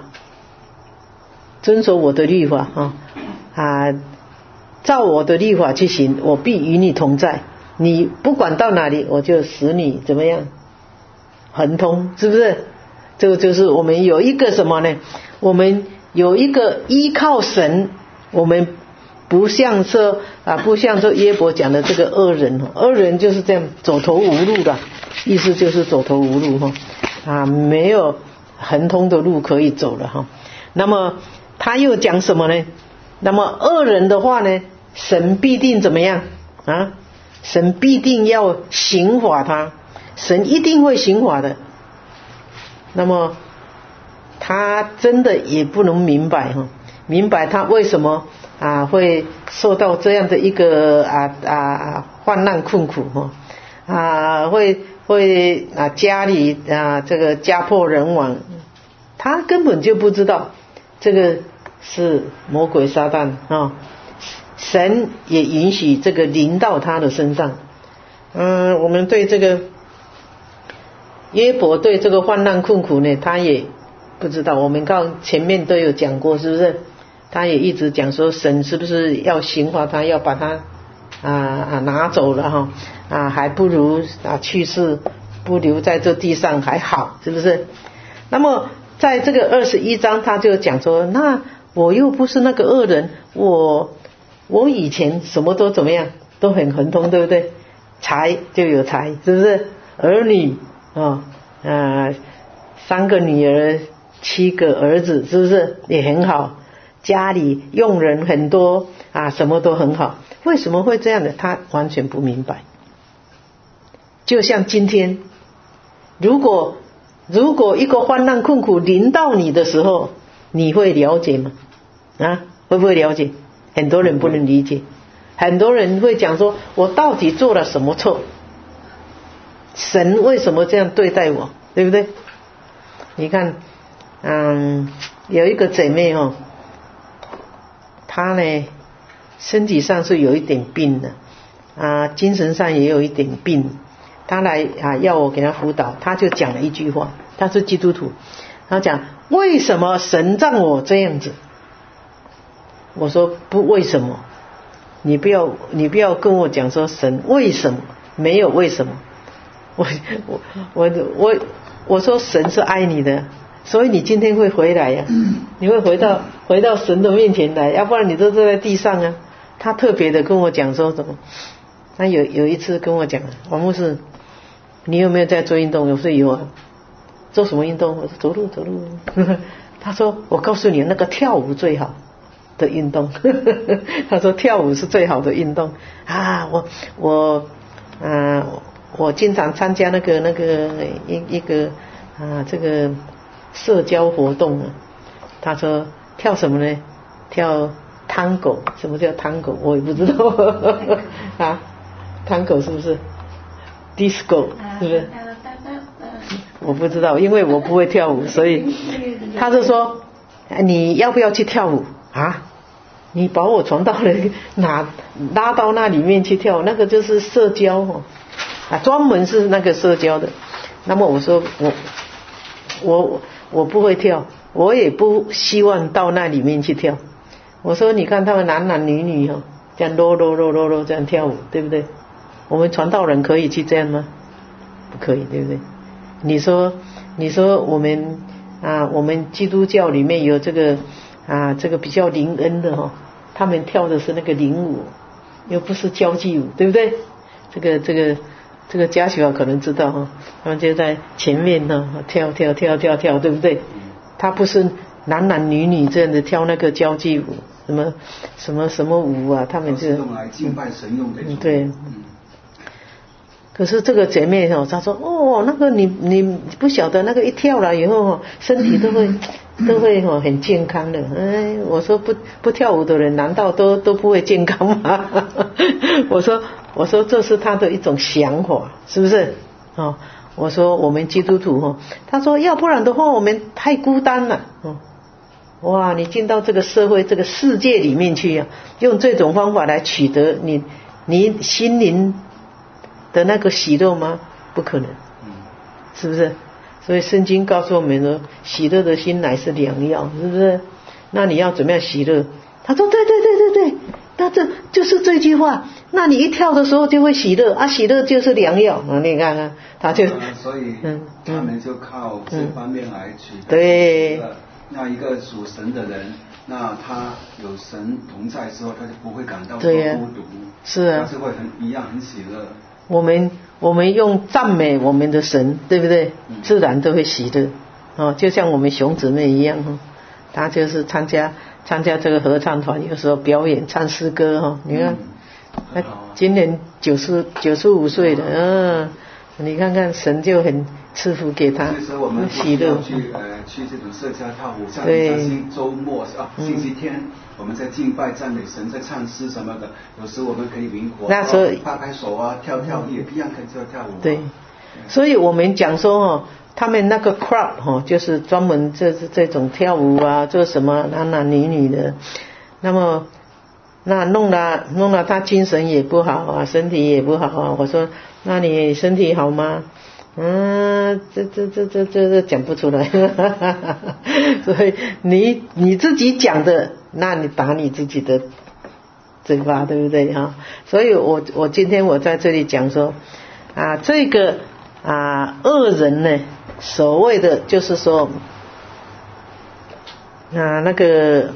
照我的律法去行，我必与你同在，你不管到哪里，我就使你怎么样亨通，是不是？这个就是我们有一个什么呢？我们有一个依靠神，我们不像说约伯讲的这个恶人恶人就是这样走投无路的，意思就是走投无路没有亨通的路可以走了那么他又讲什么呢？那么恶人的话呢，神必定怎么样神必定要刑罚他，神一定会刑罚的。那么他真的也不能明白他为什么会受到这样的一个患难困苦会家里这个家破人亡，他根本就不知道这个是魔鬼撒旦神也允许这个临到他的身上。我们对这个约伯对这个患难困苦呢，他也不知道。我们刚前面都有讲过，是不是？他也一直讲说神是不是要刑罚他，要把他拿走了还不如去世，不留在这地上还好，是不是？那么在这个21章他就讲说，那我又不是那个恶人，我以前什么都怎么样，都很亨通，对不对？财就有财，是不是？儿女3个女儿7个儿子，是不是也很好？家里佣人很多什么都很好。为什么会这样的？他完全不明白。就像今天，如果一个患难困苦临到你的时候，你会了解吗？会不会了解？很多人不能理解，很多人会讲说，我到底做了什么错？神为什么这样对待我？对不对？你看有一个姐妹她呢身体上是有一点病的精神上也有一点病，她来要我给她辅导，她就讲了一句话，她是基督徒，她讲为什么神让我这样子？我说不为什么，你不要跟我讲说神为什么，没有为什么。我说神是爱你的，所以你今天会回来你会回到神的面前来，要不然你都坐在地上他特别的跟我讲说什么，他有一次跟我讲，王牧师你有没有在做运动？我说有做什么运动？我说走路。他说我告诉你，那个跳舞最好的运动。他说跳舞是最好的运动啊！我经常参加那个一个这个社交活动啊。他说跳什么呢？跳Tango。什么叫Tango？我也不知道啊。Tango 是不是 Disco？ 是不是？我不知道，因为我不会跳舞，所以他就说你要不要去跳舞啊？你把我传到拉到那里面去跳，那个就是社交专门是那个社交的。那么我说我不会跳，我也不希望到那里面去跳。我说你看他们男女这样啰这样跳舞，对不对？我们传道人可以去这样吗？不可以，对不对？你说我们基督教里面有这个比较灵恩的他们跳的是那个灵舞，又不是交际舞，对不对？这个嘉许可能知道他们就在前面跳，对不对？他不是男女这样的跳那个交际舞，什么舞啊，他们是用来敬拜神用的。 对。可是这个姐妹她说那个你不晓得，那个一跳了以后身体都会很健康的。我说不跳舞的人难道都不会健康吗？我说这是他的一种想法，是不是？我说我们基督徒他说要不然的话我们太孤单了。哇，你进到这个社会这个世界里面去用这种方法来取得你心灵的那个喜乐吗？不可能，是不是？所以圣经告诉我们说，喜乐的心乃是良药，是不是？那你要怎么样喜乐？他说对，那这就是这句话。那你一跳的时候就会喜乐喜乐就是良药你看看他就所以他们就靠这方面来取得。 对。 那一个属神的人，那他有神同在的时候，他就不会感到孤独， 是啊， 他是会很喜乐。 我们用赞美我们的神，对不对？自然都会喜乐就像我们熊姊妹一样他就是参加这个合唱团，有时候表演唱诗歌你看他今年95岁了你看看神就很赐福给他喜乐。 去这种社交跳舞，像周末星期天我们在敬拜赞美神，在唱诗什么的，有时我们可以灵活那时候拍手跳也一样可以跳舞。对， 所以我们讲说他们那个 crowd 就是专门这种跳舞做什么男女的，那么那弄了他精神也不好身体也不好我说那你身体好吗？这讲不出来。所以你自己讲的，那你打你自己的嘴巴，对不对所以我今天我在这里讲说这个恶人呢，所谓的就是说那个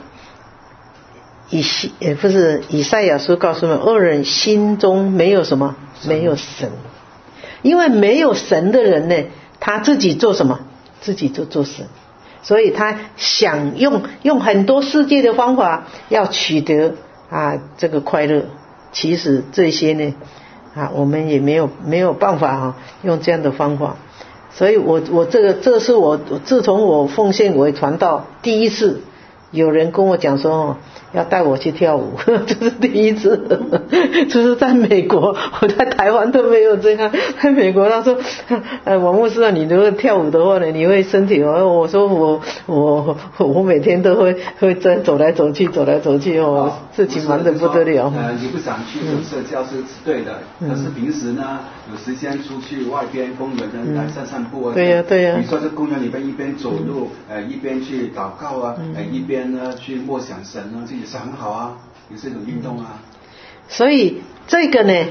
以赛亚书告诉我们，恶人心中没有什么？没有神。因为没有神的人呢，他自己做什么？自己就做神，所以他想用很多世界的方法要取得这个快乐。其实这些呢我们也没有办法用这样的方法。所以我这是我自从我奉献为传道第一次有人跟我讲说要带我去跳舞，这是第一次。就是在美国，我在台湾都没有这样。在美国他说王牧师你如果跳舞的话呢，你会身体我说我每天都会这样走来走去事情忙得不得了。 你不想去社交是对的，但是平时呢有时间出去外边公园来散步对呀。 比如说在公园里边一边走路一边去祷告一边呢去默想神这也是很好也是一种运动所以这个呢，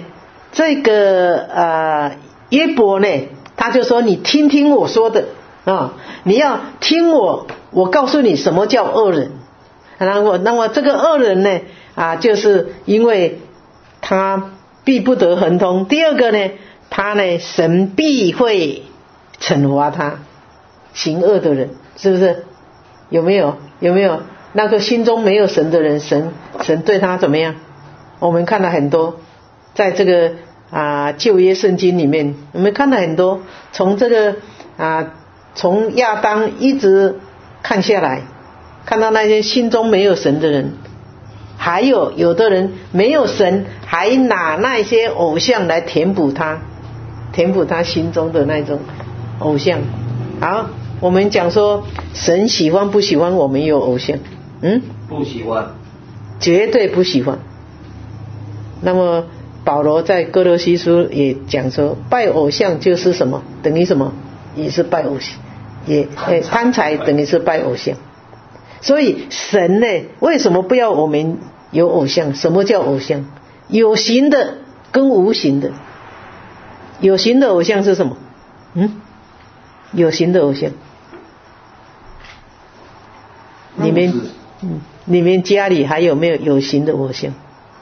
约伯呢，他就说你听听我说的你要听我告诉你什么叫恶人。那么这个恶人呢就是因为他必不得亨通。第二个呢，他呢神必会惩罚他行恶的人，是不是？有没有？那个心中没有神的人，神对他怎么样？我们看了很多，在这个旧约圣经里面，我们看了很多，从这个从亚当一直看下来，看到那些心中没有神的人，还有的人没有神，还拿那些偶像来填补他心中的那种偶像。好，我们讲说神喜欢不喜欢我们有偶像？ 不喜欢， 绝对不喜欢。那么保罗在哥罗西书也讲说，拜偶像就是什么？等于什么？也是拜偶像，贪财等于是拜偶像。所以神呢，为什么不要我们有偶像？什么叫偶像？有形的跟无形的。有形的偶像是什么？有形的偶像，你们家里还有没有有形的偶像？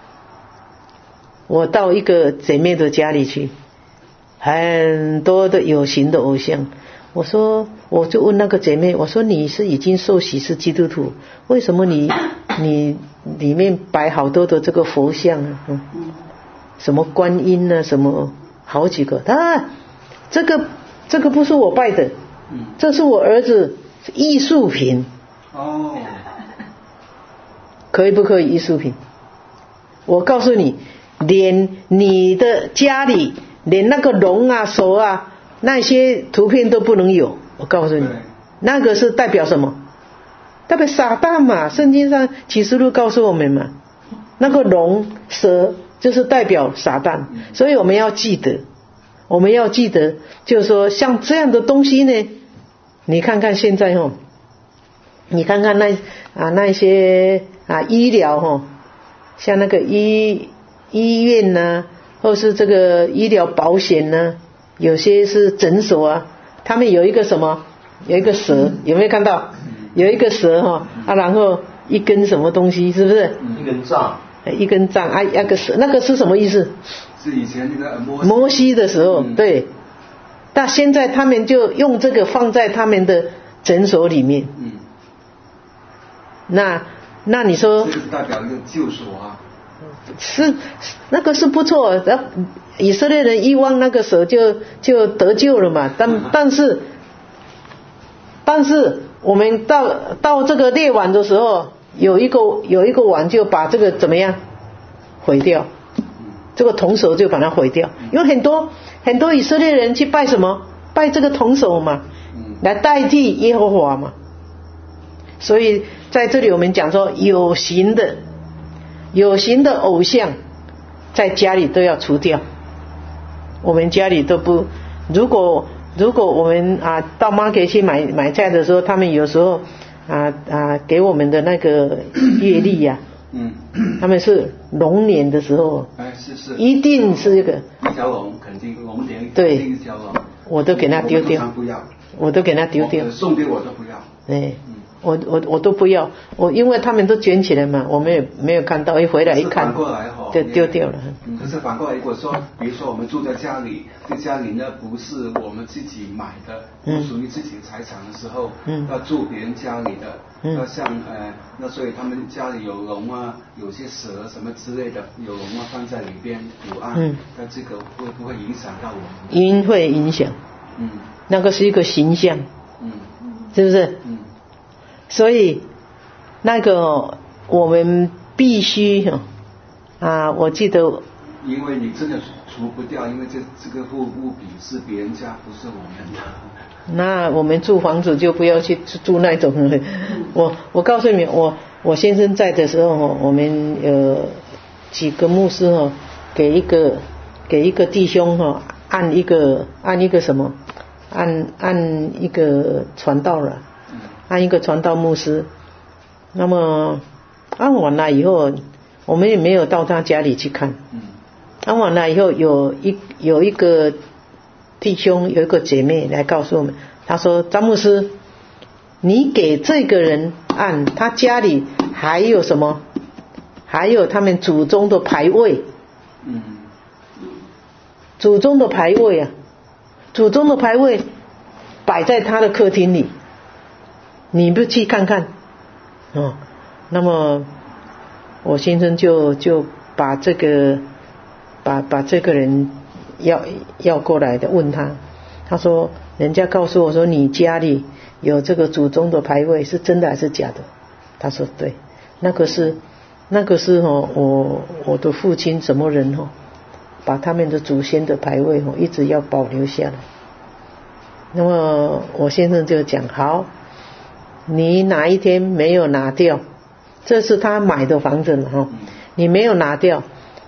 我到一个姐妹的家里去，很多的有形的偶像。我就问那个姐妹，我说你是已经受洗是基督徒，为什么你里面摆好多的这个佛像啊？什么观音啊，什么好几个。这个不是我拜的，这是我儿子艺术品。可以不可以艺术品？我告诉你，连你的家里连那个龙啊手啊那些图片都不能有。我告诉你，那个是代表什么？代表撒旦嘛。圣经上启示录告诉我们嘛，那个龙蛇就是代表撒旦。所以我们要记得，就是说像这样的东西呢，你看看现在你看看那些医疗像那个医院呢，或是这个医疗保险呢，有些是诊所啊，他们有一个什么，有一个蛇，有没有看到？有一个蛇然后一根什么东西，是不是？一根杖那个蛇，那个是什么意思？ 是以前那个摩西的时候，对。但现在他们就用这个放在他们的诊所里面。那你说这是代表一个救赎啊。 是那个是不错，以色列人一望那个蛇就得救了嘛。但是我们到这个列王的时候，有一个王就把这个怎么样毁掉，这个铜手就把它毁掉。因为很多以色列人去拜什么？拜这个铜手嘛，来代替耶和华嘛。所以在这里我们讲说，有形的偶像在家里都要除掉。我们家里都不，如果我们到 market 去买菜的时候，他们有时候给我们的那个月历呀，他们是龙年的时候，一定是这个一条龙，肯定龙年， 对， 一条龙， 我都给他丢掉，我都给他丢掉， 送给我都不要， 我都不要，因为他们都卷起来嘛，我们也没有看到，一回来一看，就丢掉了。 可是反过来，如果说，比如说我们住在家里，这家里呢不是我们自己买的，不属于自己的财产的时候，要住别人家里的，那像那所以他们家里有龙啊，有些蛇什么之类的，有龙啊放在里边图案，那这个会不会影响到我们？ 会影响，那个是一个形象，是不是？所以那个我们必须我记得， 因为你真的除不掉，因为这个物品是别人家，不是我们的。 那我们住房子就不要去住那种了。我告诉你，我先生在的时候，我们有几个牧师给一个弟兄按一个什么，按一个传道了。按一个传道牧师，那么按完了以后，我们也没有到他家里去看。按完了以后，有一个弟兄，有一个姐妹来告诉我们，他说：“张牧师，你给这个人按，他家里还有什么？还有他们祖宗的牌位。祖宗的牌位啊，祖宗的牌位。” 摆在他的客厅里，你不去看看那么我先生就把这个把这个人要过来的，问他说人家告诉我说你家里有这个祖宗的牌位，是真的还是假的？他说对，那个是我的父亲什么人把他们的祖先的牌位一直要保留下来。那么我先生就讲，好，你哪一天没有拿掉，这是他买的房子了你没有拿掉，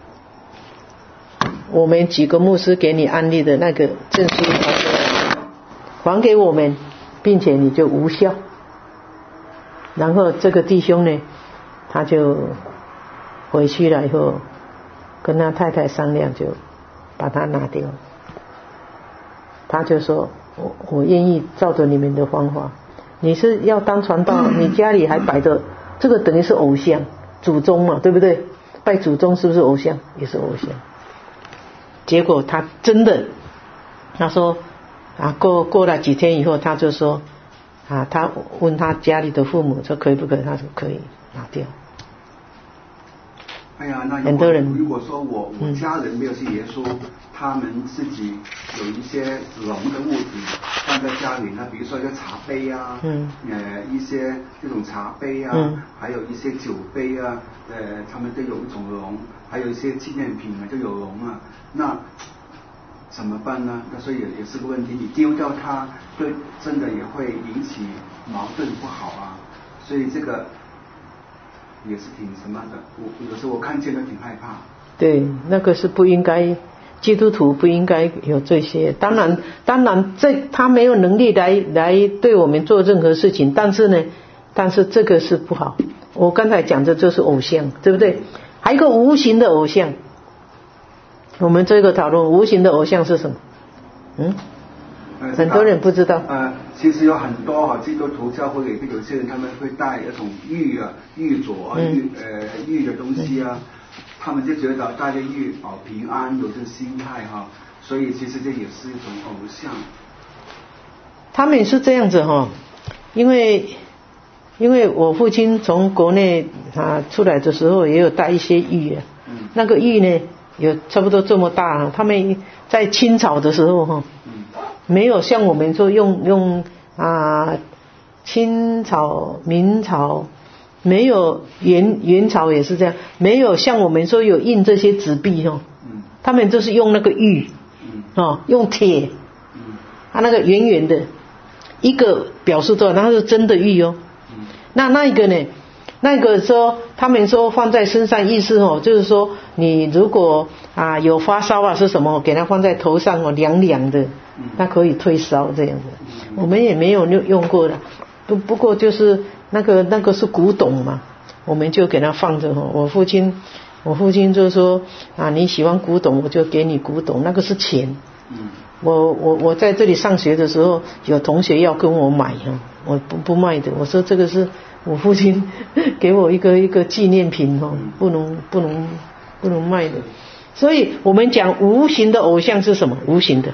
我们几个牧师给你安利的那个证书还给我们，并且你就无效。然后这个弟兄呢，他就回去了以后跟他太太商量，就把它拿掉。他就说我愿意照着你们的方法。你是要当传道，你家里还摆着这个，等于是偶像，祖宗嘛，对不对？拜祖宗是不是偶像？也是偶像。结果他真的，他说过了几天以后，他就说他问他家里的父母说可以不可以，他说可以，拿掉。 哎呀，那很多人如果说我家人没有信耶稣，他们自己有一些龙的物品放在家里呢，比如说一个茶杯啊，一些这种茶杯啊，还有一些酒杯啊，他们都有一种龙，还有一些纪念品就有龙啊，那怎么办呢？那所以也是个问题，你丢掉它，对，真的也会引起矛盾不好啊，所以这个也是挺什么的，有时候我看见都挺害怕。 对，那个是不应该，基督徒不应该有这些。当然他没有能力来对我们做任何事情，但是这个是不好。我刚才讲的就是偶像，对不对？还有一个无形的偶像，我们这个讨论无形的偶像是什么？很多人不知道。 其实有很多基督徒教会里有些人他们会带一种玉镯玉的东西啊，他们就觉得带着玉保平安，有这个心态所以其实这也是一种偶像。 他们是这样子因为我父亲从国内出来的时候也有带一些玉那个玉呢有差不多这么大他们在清朝的时候没有像我们说用清朝明朝没有元朝也是这样，没有像我们说有印这些纸币他们就是用那个玉用铁那个圆圆的一个表示多少，那是真的玉那一个呢，那个说他们说放在身上意思就是说你如果有发烧是什么，给它放在头上凉凉的，它可以退烧这样的。我们也没有用过的，不过就是那个是古董嘛，我们就给它放着我父亲就说你喜欢古董我就给你古董，那个是钱。我在这里上学的时候有同学要跟我买我不卖的，我说这个是我父亲给我一个纪念品不能卖的。所以我们讲无形的偶像是什么？无形的，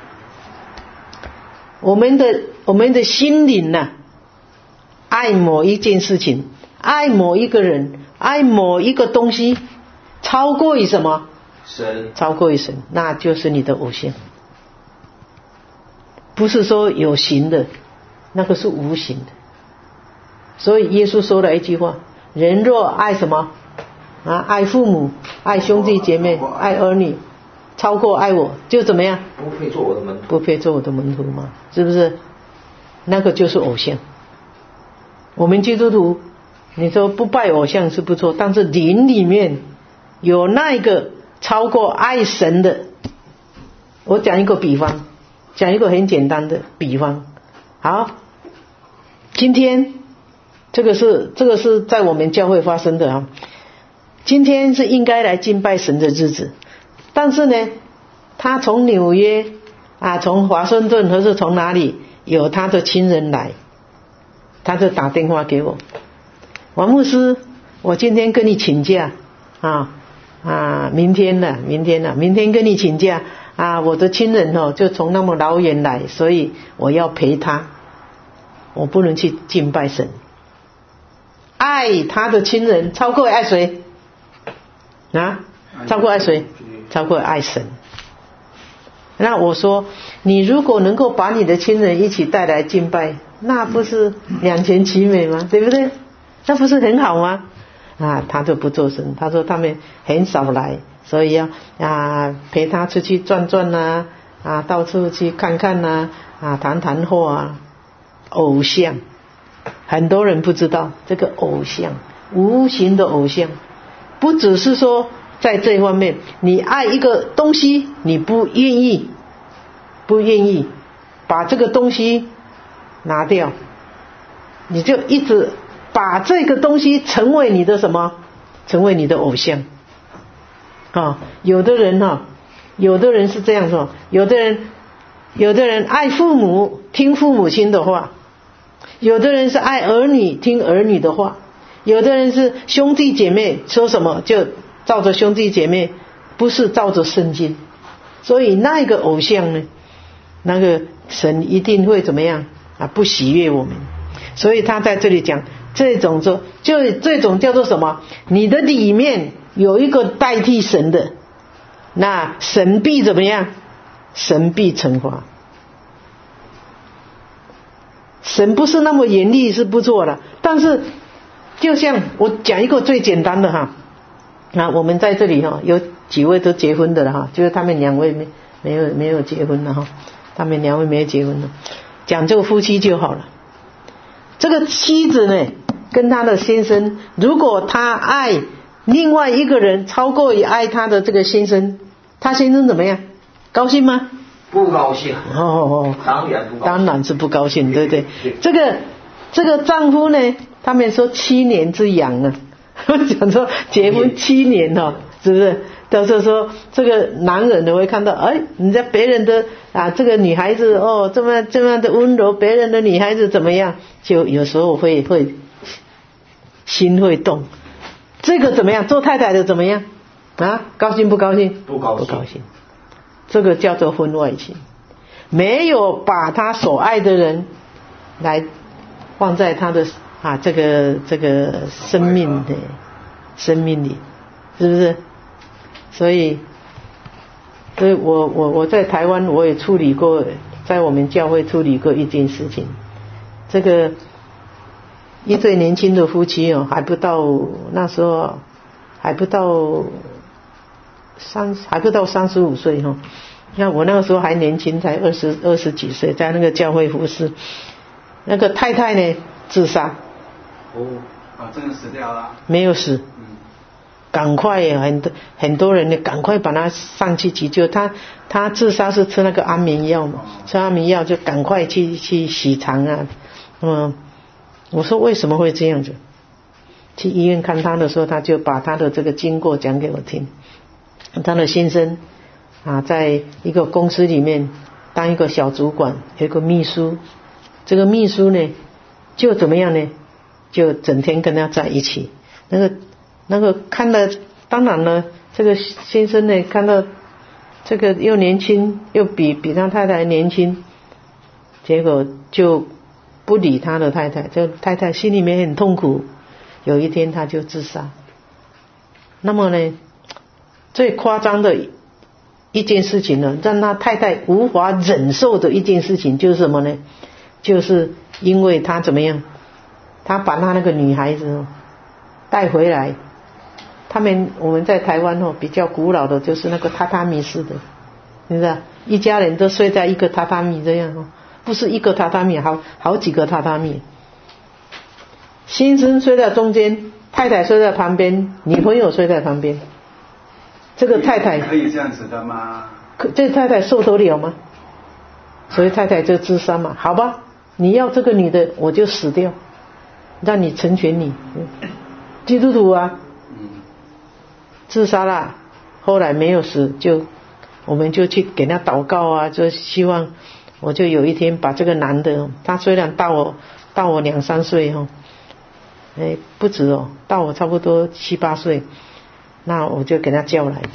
我们的心灵爱某一件事情，爱某一个人，爱某一个东西，超过于什么？ 神。 超过于神，那就是你的偶像。不是说有形的，那个是无形的。所以耶稣说了一句话，人若爱什么爱父母，爱兄弟姐妹，爱儿女，超过爱我，就怎么样？ 不配做我的门徒。 不配做我的门徒嘛，是不是？那个就是偶像。我们基督徒你说不拜偶像是不错，但是灵里面有那一个超过爱神的。我讲一个比方，讲一个很简单的比方。好，今天这个是在我们教会发生的今天是应该来敬拜神的日子，但是呢他从纽约从华盛顿或是从哪里有他的亲人来，他就打电话给我，王牧师，我今天跟你请假明天跟你请假我的亲人就从那么老远来，所以我要陪他，我不能去敬拜神。爱他的亲人超过爱谁超过爱谁？超过爱神。那我说，你如果能够把你的亲人一起带来敬拜，那不是两全其美吗？对不对？那不是很好吗？他就不做声，他说他们很少来，所以要陪他出去转转到处去看看谈谈话偶像，很多人不知道这个偶像，无形的偶像，不只是说在这方面，你爱一个东西，你不愿意把这个东西拿掉，你就一直把这个东西成为你的什么？成为你的偶像有的人是这样说，有的人爱父母，听父母亲的话，有的人是爱儿女，听儿女的话，有的人是兄弟姐妹说什么就照着兄弟姐妹，不是照着圣经。所以那个偶像呢，那个神一定会怎么样不喜悦我们。所以他在这里讲这种叫做什么？你的里面有一个代替神的，那神必怎么样？神必惩罚。神不是那么严厉是不错的，但是就像我讲一个最简单的我们在这里有几位都结婚的了就是他们两位没有结婚了他们两位没有结婚了，讲这个夫妻就好了。这个妻子呢，跟他的先生，如果他爱另外一个人超过于爱他的这个先生，他先生怎么样？高兴吗？ 不高兴当然不高兴， 当然是不高兴，对不对？这个丈夫呢，他们说7年之痒讲说结婚7年是不是？到时候说这个男人呢会看到，人家别人的这个女孩子这么的温柔，别人的女孩子怎么样，就有时候会心会动。这个怎么样？做太太的怎么样高兴不高兴？ 不高兴。这个叫做婚外情，没有把他所爱的人来放在他的这个生命里，是不是？所以我在台湾我也处理过，在我们教会处理过一件事情。这个一对年轻的夫妻还不到，那时候还不到35岁那我那个时候还年轻，才20几岁，在那个教会服侍。那个太太呢自杀。 真的死掉了？ 没有死。赶快很多人呢，赶快把他上去急救。他自杀是吃那个安眠药嘛，吃安眠药就赶快去洗肠我说为什么会这样子？去医院看他的时候，他就把他的这个经过讲给我听。他的先生在一个公司里面当一个小主管，有一个秘书。这个秘书呢就怎么样呢？就整天跟他在一起。那个看了，当然了，这个先生呢看到这个又年轻，又比他太太年轻，结果就不理他的太太。这太太心里面很痛苦，有一天他就自杀。那么呢，最夸张的一件事情呢，让他太太无法忍受的一件事情就是什么呢？就是因为他怎么样？他把他那个女孩子带回来。我们在台湾比较古老的就是那个榻榻米式的，你知道，一家人都睡在一个榻榻米这样不是一个榻榻米，好几个榻榻米。先生睡在中间，太太睡在旁边，女朋友睡在旁边。这个太太可以这样子的吗？ 这太太受得了吗？所以太太就自杀嘛。好吧，你要这个女的，我就死掉，让你成全你。基督徒自杀了，后来没有死，我们就去给他祷告就希望我就有一天把这个男的，他虽然大我2-3岁不止大我差不多7-8岁， 那我就给他叫来，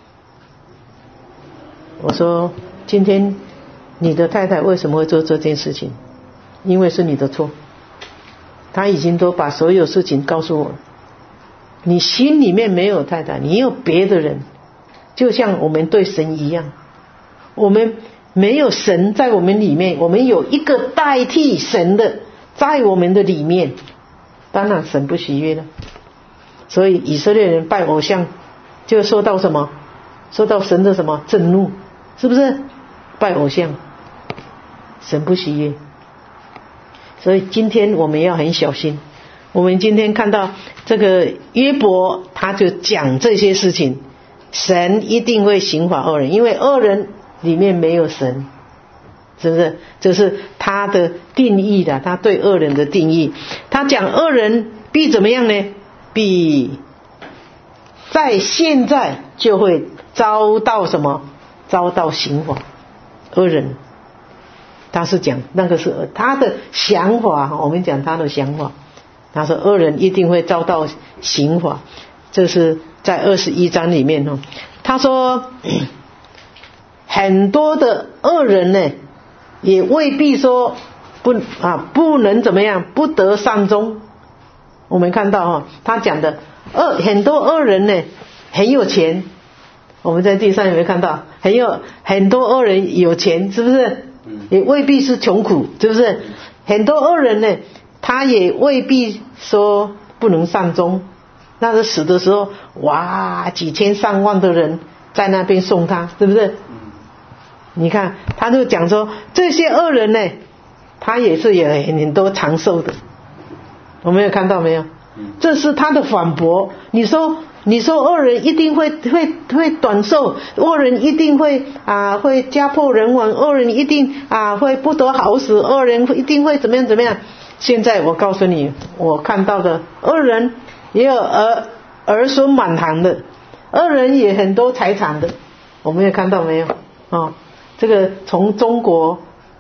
我说今天你的太太为什么会做这件事情？因为是你的错，他已经都把所有事情告诉我了。你心里面没有太太，你有别的人，就像我们对神一样，我们没有神在我们里面，我们有一个代替神的在我们的里面，当然神不喜悦了。所以以色列人拜偶像就受到什么？受到神的什么震怒？是不是？拜偶像神不喜悦。所以今天我们要很小心。我们今天看到这个约伯他就讲这些事情，神一定会刑罚恶人，因为恶人里面没有神，是不是？这是他的定义的，他对恶人的定义。他讲恶人必怎么样呢？必在现在就会遭到什么？遭到刑罚。恶人他是讲那个是他的想法，我们讲他的想法。他说恶人一定会遭到刑罚，这是在21章里面。他说很多的恶人呢也未必说不能怎么样，不得善终。我们看到他讲的很多恶人呢很有钱，我们在地上有没有看到很多恶人有钱，是不是？也未必是穷苦，是不是？很多恶人呢他也未必说不能善终，那是死的时候哇几千上万的人在那边送他，是不是？你看他就讲说这些恶人呢他也是有很多长寿的，我们有看到没有？这是他的反驳。你说恶人一定会短寿，恶人一定会家破人亡，恶人一定会不得好死，恶人一定会怎么样。现在我告诉你，我看到的恶人也有儿孙满堂的，恶人也很多财产的，我们有看到没有？这个从中国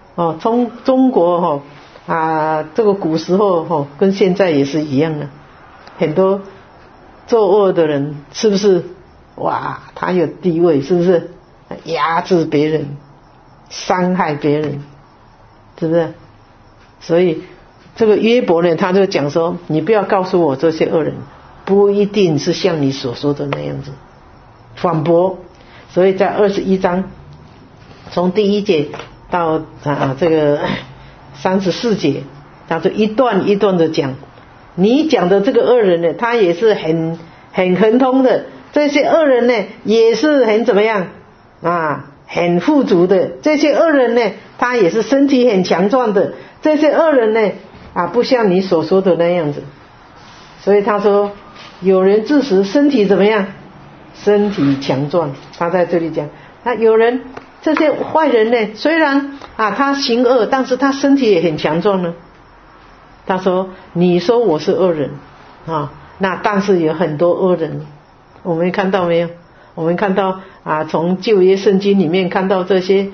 这个古时候跟现在也是一样的，很多作恶的人是不是？哇，他有地位，是不是？压制别人，伤害别人，是不是？所以这个约伯呢，他就讲说，你不要告诉我这些恶人不一定是像你所说的那样子，反驳。所以在21章从第1节到这个34节，他就一段一段的讲，你讲的这个恶人呢，他也是很亨通的，这些恶人呢也是很怎么样很富足的，这些恶人呢他也是身体很强壮的，这些恶人呢不像你所说的那样子。所以他说有人自食身体怎么样？身体强壮。他在这里讲有人这些坏人呢，虽然他行恶，但是他身体也很强壮呢。他说你说我是恶人那但是有很多恶人，我们看到没有？我们看到从旧约圣经里面看到这些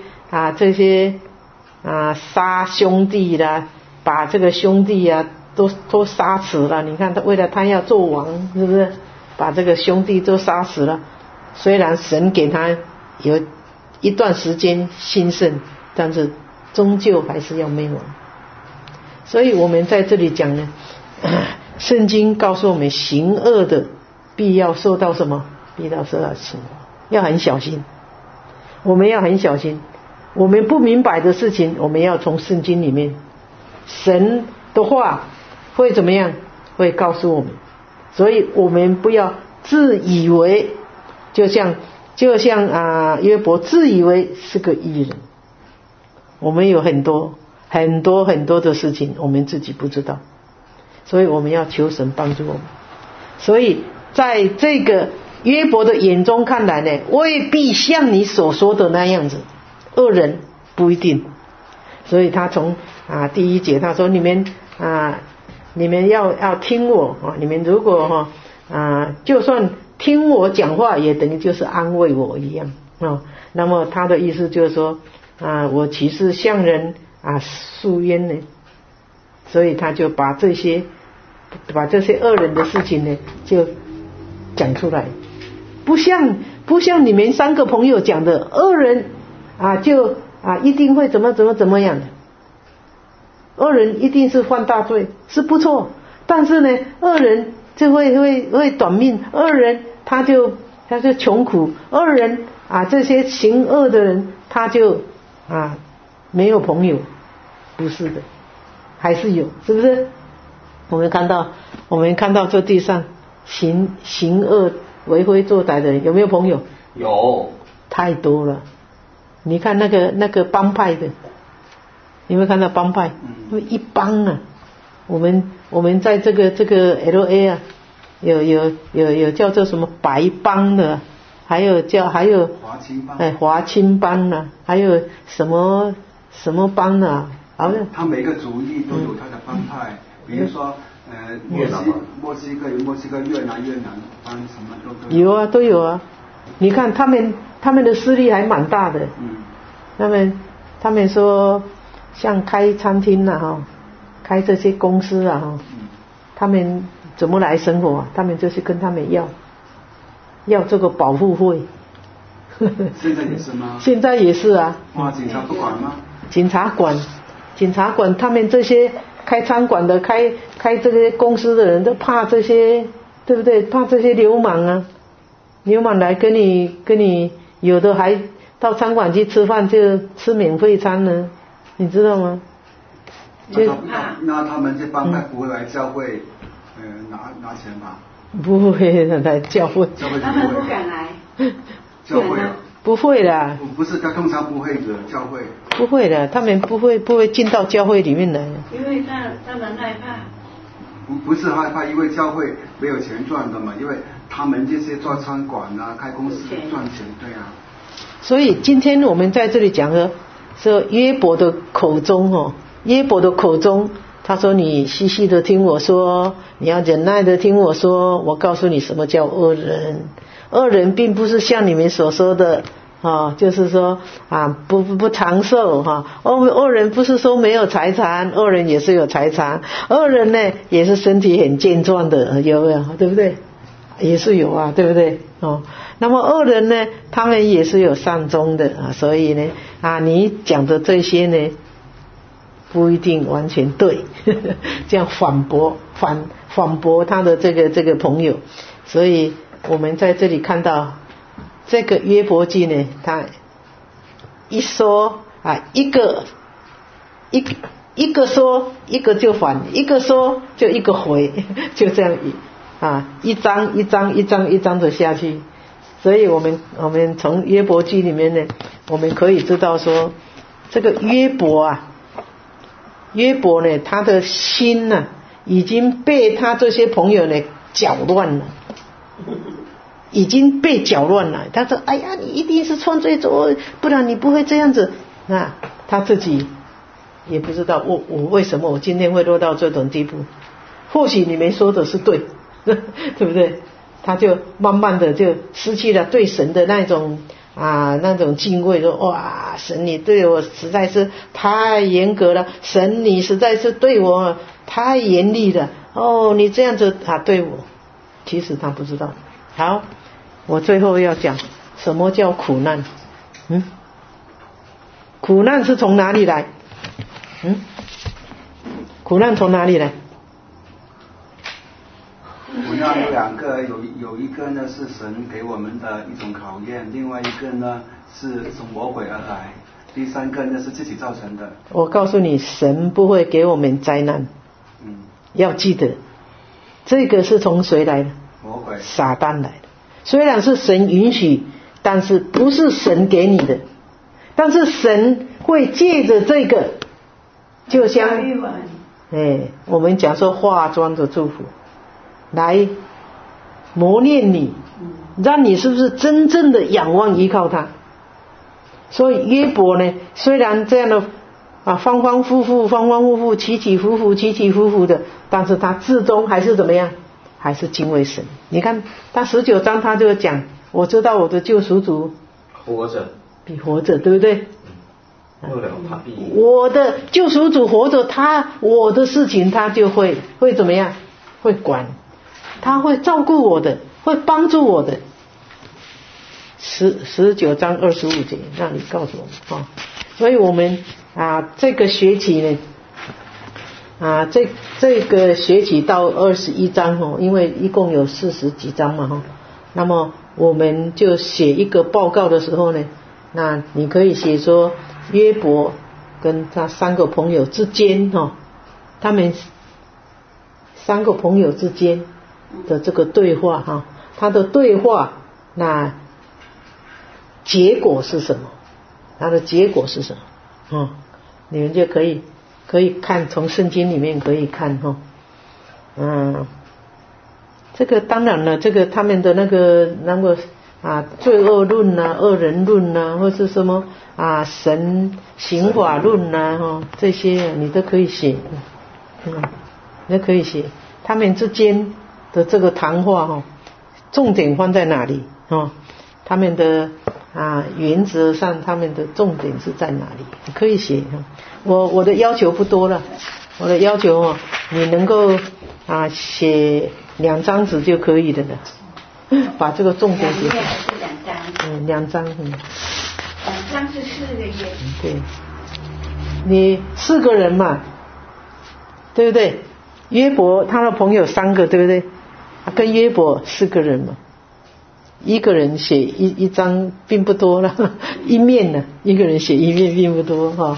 杀兄弟啦，把这个兄弟都杀死了。你看他为了他要做王，是不是把这个兄弟都杀死了？虽然神给他有一段时间兴盛，但是终究还是要灭亡。所以我们在这里讲呢，圣经告诉我们行恶的必要受到什么？必要受到刑罚，要很小心。我们要很小心，我们不明白的事情我们要从圣经里面，神的话会怎么样？会告诉我们。所以我们不要自以为就像约伯自以为是个义人，我们有很多的事情我们自己不知道，所以我们要求神帮助我们。所以在这个约伯的眼中看来呢，未必像你所说的那样子，恶人不一定。所以他从第1节他说你们要听我你们如果就算听我讲话，也等于就是安慰我一样那么他的意思就是说我岂是向人诉冤呢？所以他就把这些恶人的事情呢就讲出来不像你们3个朋友讲的恶人就一定会怎么样的。恶人一定是犯大罪是不错，但是呢恶人就会短命，恶人他就穷苦，恶人这些行恶的人他就没有朋友，不是的，还是有，是不是？我们看到这地上行恶为非作歹的人有没有朋友？ 有， 太多了。你看那个帮派的，你有没有看到帮派？一帮我们在这个 LA 有叫做什么白帮的，还有华青帮还有什么帮好像他每个族裔都有他的帮派，比如说墨西哥越南帮什么都有啊，都有啊。你看他们的势力还蛮大的。他们说像开餐厅开这些公司他们怎么来生活他们就是跟他们要这个保护费。 现在也是吗？ 现在也是啊。 警察不管吗？ 警察管他们这些开餐馆的开这些公司的人都怕这些，对不对？怕这些流氓来跟你有的还到餐馆去吃饭就吃免费餐呢，你知道吗？ 那他们这帮派不会来教会拿钱吧？ 不会来教会， 他们不敢来。 教会不会啦。 不是，他通常不会的教会。 不会的，他们不会进到教会里面来。 因为他们害怕。 不是害怕，因为教会没有钱赚的嘛，因为他们这些做餐馆开公司赚钱，对啊。 所以今天我们在这里讲说约伯的口中他说你细细的听我说，你要忍耐的听我说，我告诉你什么叫恶人。恶人并不是像你们所说的就是说不长寿恶人不是说没有财产，恶人也是有财产，恶人呢也是身体很健壮的，有没有？对不对？也是有啊，对不对？那么恶人呢，他们也是有善终的所以呢你讲的这些呢不一定完全对这样反驳他的这个朋友。所以我们在这里看到这个约伯记呢，他一说一个说一个就反，一个说就一个回，就这样一章的下去。所以我们从约伯记里面呢，我们可以知道说这个约伯呢，他的心已经被他这些朋友呢搅乱了，已经被搅乱了。他说哎呀，你一定是犯罪者，不然你不会这样子。他自己也不知道我为什么我今天会落到这种地步。或许你们说的是对对不对？他就慢慢的就失去了对神的那种敬畏，说哇，神你对我实在是太严格了，神你实在是对我太严厉了，你这样子对我。其实他不知道。好，我最后要讲什么叫苦难。苦难是从哪里来？苦难从哪里来？ 苦难有2个，有一个呢是神给我们的一种考验，另外一个呢是从魔鬼而来，第3个呢是自己造成的。 我告诉你，神不会给我们灾难。要记得这个是从谁来的？ 魔鬼， 撒旦来的。虽然是神允许，但是不是神给你的，但是神会借着这个，就像我们讲说化妆的祝福来磨练你，让你是不是真正的仰望依靠他。所以约伯呢，虽然这样的反反复复起起伏伏的，但是他至终还是怎么样？还是敬畏神。你看他19章他就讲，我知道我的救赎主活着比活着，对不对？我的救赎主活着，我的事情他就会怎么样？会管，他会照顾我的，会帮助我的。 19章25节那里告诉我们所以我们这个学期呢这个学期到21章因为一共有40几章嘛那么我们就写一个报告的时候呢，那你可以写说约伯跟他3个朋友之间他们3个朋友之间的这个对话他的对话那结果是什么？他的结果是什么？你们就可以看，从圣经里面可以看这个当然了，这个他们的那个罪恶论恶人论或是什么神刑法论这些你都可以写，你都可以写他们之间的这个谈话重点放在哪里他们的原则上他们的重点是在哪里？你可以写我的要求不多了，我的要求你能够写2张纸就可以了把这个重点写上。2张2张是4个月。对，你4个人嘛，对不对？约伯他的朋友3个，对不对？跟约伯4个人嘛，一个人写一张并不多了，一面呢，一个人写一面并不多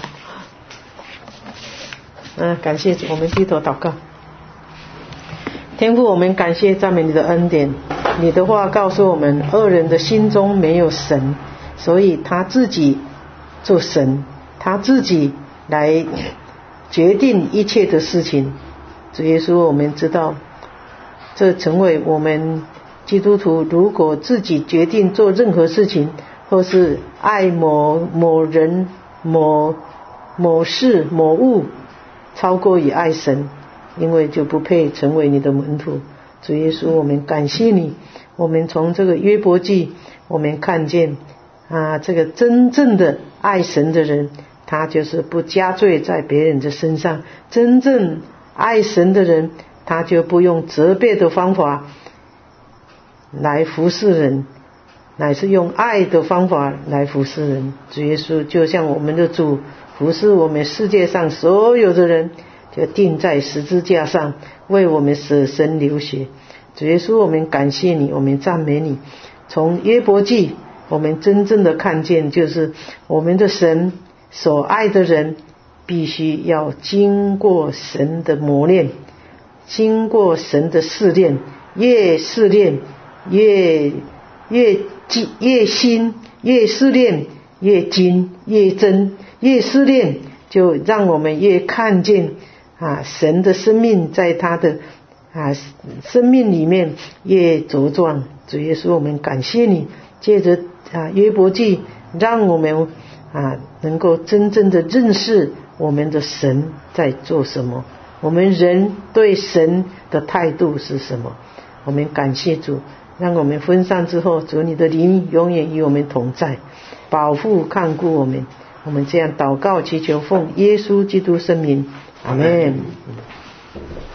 感谢主，我们低头祷告。天父，我们感谢赞美你的恩典，你的话告诉我们，恶人的心中没有神，所以他自己做神，他自己来决定一切的事情。主耶稣，我们知道这成为我们基督徒如果自己决定做任何事情，或是爱某人某事某物超过于爱神，因为就不配成为你的门徒。主耶稣，我们感谢你，我们从这个约伯记我们看见这个真正的爱神的人，他就是不加罪在别人的身上，真正爱神的人，他就不用责备的方法来服侍人，乃是用爱的方法来服侍人。主耶稣，就像我们的主服侍我们世界上所有的人，就钉在十字架上为我们舍身流血。主耶稣，我们感谢你，我们赞美你。从约伯记我们真正的看见，就是我们的神所爱的人必须要经过神的磨练，经过神的试炼，越试炼越新，越试炼越精越真，越试炼就让我们越看见神的生命在他的生命里面越茁壮。主耶稣，我们感谢你，借着约伯记让我们能够真正的认识我们的神在做什么，我们人对神的态度是什么。我们感谢主，让我们分散之后，主你的灵永远与我们同在，保护看顾我们。我们这样祷告祈求，奉耶稣基督圣名，阿们。